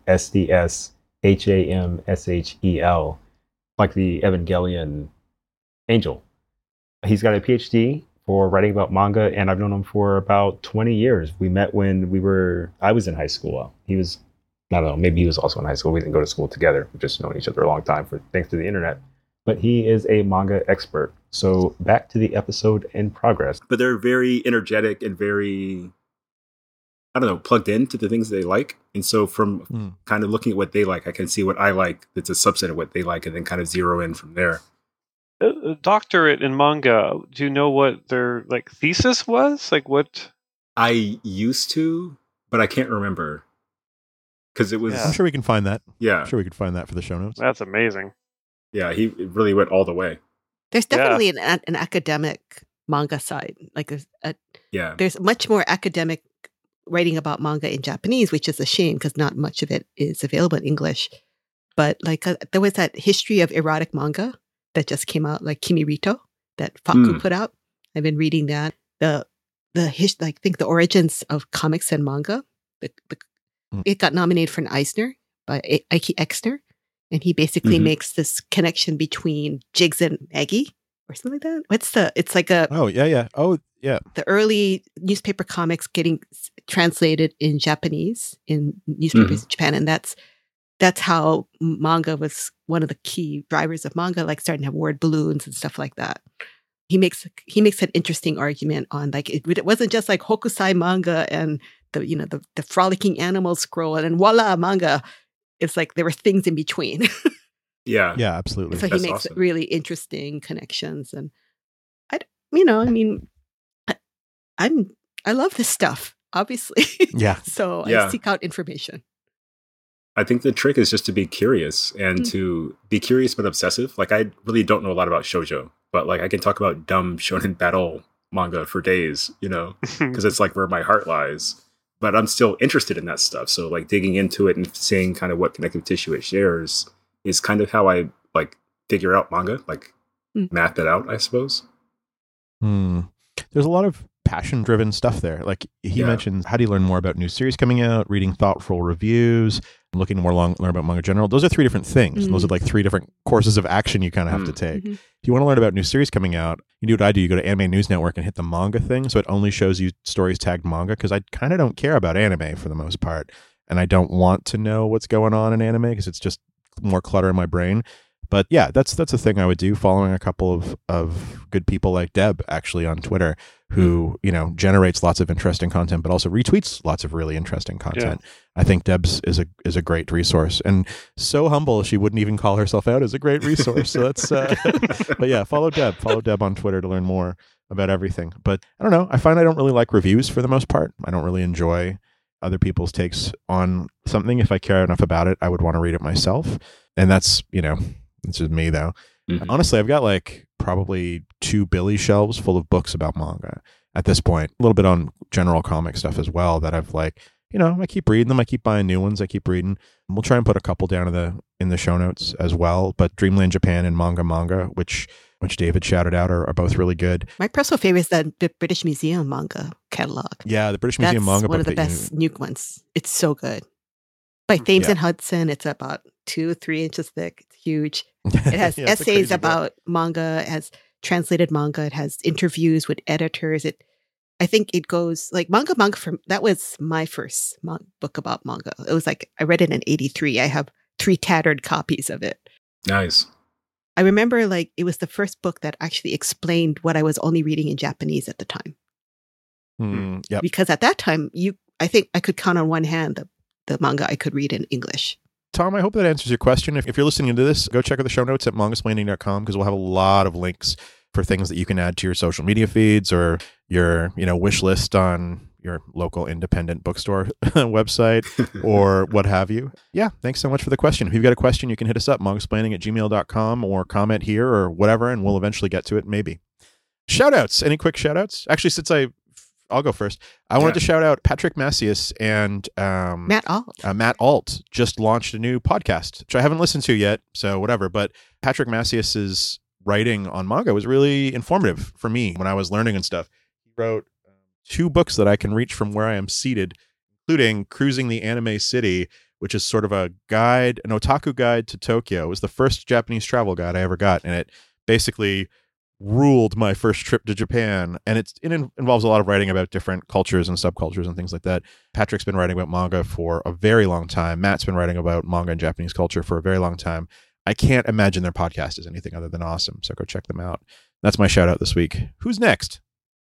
SDSHAMSHEL, like the Evangelion angel. He's got a PhD for writing about manga, and I've known him for about 20 years. We met when I was in high school. He was, I don't know, maybe he was also in high school. We didn't go to school together. We've just known each other a long time thanks to the internet. But he is a manga expert. So back to the episode in progress. But they're very energetic and very, I don't know, plugged into the things they like. And so from kind of looking at what they like, I can see what I like that's a subset of what they like, and then kind of zero in from there. Doctorate in manga, do you know what their like thesis was? Like what? I used to, but I can't remember. Because it was... I'm sure we can find that. Yeah. I'm sure we could find that for the show notes. That's amazing. Yeah, he really went all the way. There's definitely an academic manga side. Like there's much more academic writing about manga in Japanese, which is a shame because not much of it is available in English. But like there was that history of erotic manga that just came out, like Kimirito, that Faku put out. I've been reading that. I think the origins of comics and manga. It got nominated for an Eisner by Eiki Exner. And he basically makes this connection between Jigs and Maggie or something like that. It's like a Oh, yeah. Oh, yeah. the early newspaper comics getting translated in Japanese in newspapers in Japan, and that's how manga was one of the key drivers of manga, like starting to have word balloons and stuff like that. He makes an interesting argument on like it wasn't just like hokusai manga and the frolicking animal scroll and then voila manga. It's like there were things in between. Yeah. Yeah, absolutely. So he That's makes awesome. really interesting connections, and I love this stuff, obviously. Yeah. So I Yeah. seek out information. I think the trick is just to be curious and to be curious but obsessive. Like, I really don't know a lot about shoujo, but like I can talk about dumb shonen battle manga for days, because it's like where my heart lies. But I'm still interested in that stuff. So like digging into it and seeing kind of what connective tissue it shares is kind of how I like figure out manga, like map it out, I suppose. There's a lot of passion-driven stuff there. Like he mentions, how do you learn more about new series coming out, reading thoughtful reviews, looking to learn about manga general. Those are three different things. And those are like three different courses of action you kind of have to take. If you want to learn about new series coming out, you do what I do. You go to Anime News Network and hit the manga thing. So it only shows you stories tagged manga, because I kind of don't care about anime for the most part. And I don't want to know what's going on in anime because it's just more clutter in my brain. But yeah, that's a thing I would do, following a couple of good people like Deb actually on Twitter, who generates lots of interesting content, but also retweets lots of really interesting content. Yeah. I think Deb's is a great resource, and so humble she wouldn't even call herself out as a great resource. So that's but yeah, follow Deb on Twitter to learn more about everything. But I don't know, I find I don't really like reviews for the most part. I don't really enjoy other people's takes on something. If I care enough about it, I would want to read it myself, and that's it's just me though. Honestly, I've got like probably 2 Billy shelves full of books about manga at this point. A little bit on general comic stuff as well that I've like, I keep reading them. I keep buying new ones. I keep reading. And we'll try and put a couple down in the show notes as well. But Dreamland Japan and Manga, which David shouted out, are both really good. My personal favorite is the British Museum manga catalog. Yeah, the British Museum manga book. One of the best new ones. It's so good. By Thames and Hudson. It's about 2-3 inches thick. It's huge. It has essays about manga. It has translated manga. It has interviews with editors. I think it goes like manga. That was my first book about manga. It was like, I read it in 1983. I have 3 tattered copies of it. Nice. I remember like it was the first book that actually explained what I was only reading in Japanese at the time. Yep. Because at that time, I think I could count on one hand the manga I could read in English. Tom, I hope that answers your question. If you're listening to this, go check out the show notes at mangasplaining.com, because we'll have a lot of links for things that you can add to your social media feeds or your wish list on your local independent bookstore website or what have you. Yeah, thanks so much for the question. If you've got a question, you can hit us up, mangasplaining@gmail.com, or comment here or whatever, and we'll eventually get to it, maybe. Shout-outs. Any quick shout-outs? Actually, since I'll go first. I wanted to shout out Patrick Macias and Matt Alt. Matt Alt just launched a new podcast, which I haven't listened to yet, so whatever. But Patrick Macias's writing on manga was really informative for me when I was learning and stuff. He wrote 2 books that I can reach from where I am seated, including Cruising the Anime City, which is sort of an otaku guide to Tokyo. It was the first Japanese travel guide I ever got, and it basically ruled my first trip to Japan. And it involves a lot of writing about different cultures and subcultures and things like that. Patrick's been writing about manga for a very long time. Matt's been writing about manga and Japanese culture for a very long time. I can't imagine their podcast is anything other than awesome. So go check them out. That's my shout out this week. Who's next?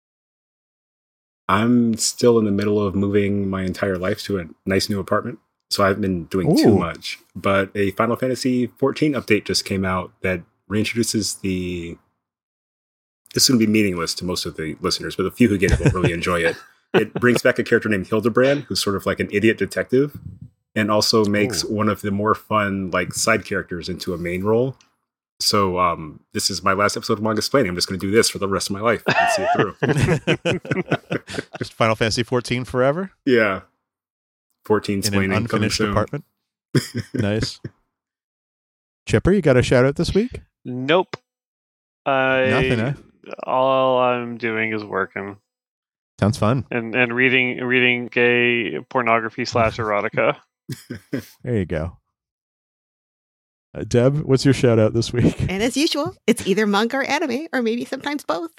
I'm still in the middle of moving my entire life to a nice new apartment. So I've been doing too much. But a Final Fantasy 14 update just came out that reintroduces this is going to be meaningless to most of the listeners, but the few who get it will really enjoy it. It brings back a character named Hildebrand, who's sort of like an idiot detective, and also makes one of the more fun like side characters into a main role. So this is my last episode of Manga Explaining. I'm just going to do this for the rest of my life and see it through. Just Final Fantasy 14 forever? Yeah. 14 in an unfinished apartment. Nice. Chipper, you got a shout out this week? Nope. Nothing, eh? All I'm doing is working. Sounds fun. And reading gay pornography / erotica. There you go. Deb, what's your shout out this week? And as usual, it's either manga or anime, or maybe sometimes both.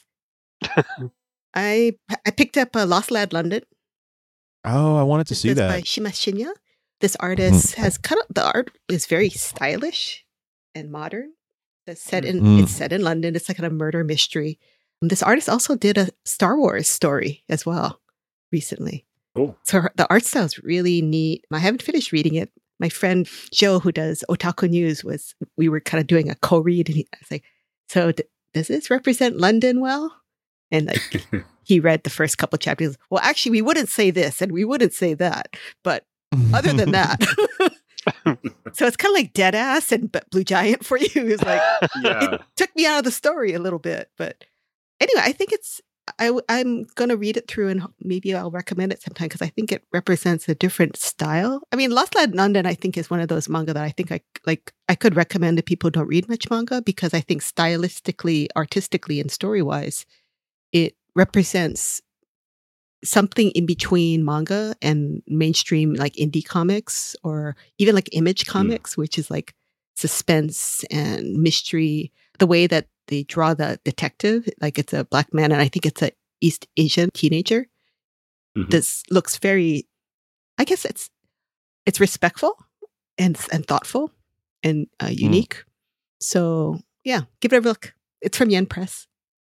I picked up Lost Lad London. Oh, I wanted to see This that. by Shima Shinya. This artist has the art is very stylish and modern. It's set in London. It's like a murder mystery. This artist also did a Star Wars story as well recently. Cool. So the art style is really neat. I haven't finished reading it. My friend Joe, who does Otaku News, we were kind of doing a co-read, and I was like, "So does this represent London well?" And like he read the first couple chapters. Well, actually, we wouldn't say this and we wouldn't say that, but other than that. So it's kind of like Deadass and Blue Giant for you. It's like it took me out of the story a little bit, but anyway, I think I'm going to read it through and maybe I'll recommend it sometime because I think it represents a different style. I mean, Lost Lad London, I think, is one of those manga that I think I could recommend to people who don't read much manga because I think stylistically, artistically, and story-wise, it represents something in between manga and mainstream like indie comics or even like Image Comics, which is like suspense and mystery. The way that they draw the detective, like it's a black man, and I think it's a East Asian teenager. This looks very, I guess it's respectful and thoughtful and unique. So yeah, give it a look. It's from Yen Press.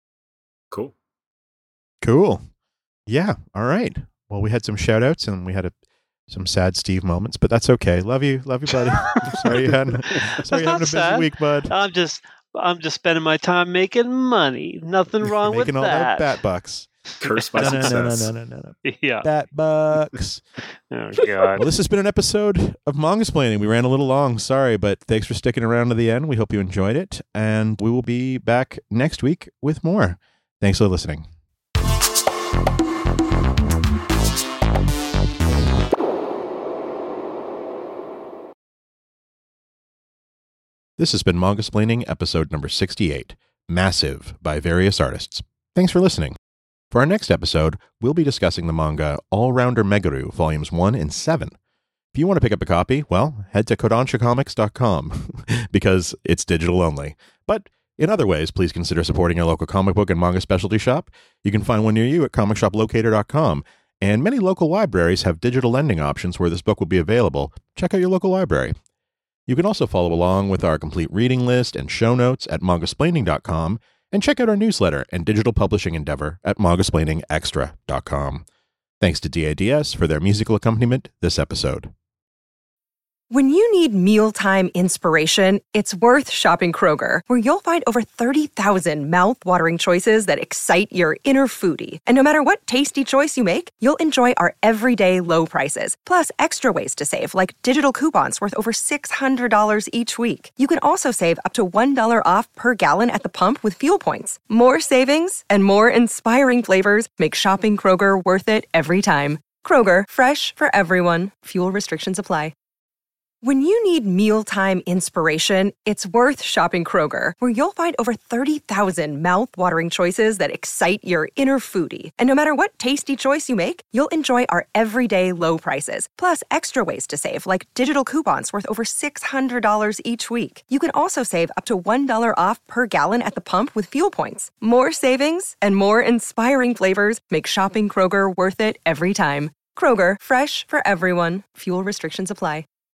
Cool. Yeah. All right. Well, we had some shout outs and we had some sad Steve moments, but that's okay. Love you, buddy. Sorry you having a busy week, bud. I'm just spending my time making money. Nothing wrong with making all that. Bat bucks. Cursed by success. No. Yeah. Bat bucks. Oh God. Well, this has been an episode of Mangasplaining. We ran a little long, sorry, but thanks for sticking around to the end. We hope you enjoyed it, and we will be back next week with more. Thanks for listening. This has been Mangasplaining, episode number 68, Massive, by various artists. Thanks for listening. For our next episode, we'll be discussing the manga All-Rounder Meguru, Volumes 1 and 7. If you want to pick up a copy, well, head to kodanshacomics.com, because it's digital only. But in other ways, please consider supporting your local comic book and manga specialty shop. You can find one near you at comicshoplocator.com, and many local libraries have digital lending options where this book will be available. Check out your local library. You can also follow along with our complete reading list and show notes at mangasplaining.com, and check out our newsletter and digital publishing endeavor at mangasplainingextra.com. Thanks to DADS for their musical accompaniment this episode. When you need mealtime inspiration, it's worth shopping Kroger, where you'll find over 30,000 mouth-watering choices that excite your inner foodie. And no matter what tasty choice you make, you'll enjoy our everyday low prices, plus extra ways to save, like digital coupons worth over $600 each week. You can also save up to $1 off per gallon at the pump with fuel points. More savings and more inspiring flavors make shopping Kroger worth it every time. Kroger, fresh for everyone. Fuel restrictions apply. When you need mealtime inspiration, it's worth shopping Kroger, where you'll find over 30,000 mouth-watering choices that excite your inner foodie. And no matter what tasty choice you make, you'll enjoy our everyday low prices, plus extra ways to save, like digital coupons worth over $600 each week. You can also save up to $1 off per gallon at the pump with fuel points. More savings and more inspiring flavors make shopping Kroger worth it every time. Kroger, fresh for everyone. Fuel restrictions apply.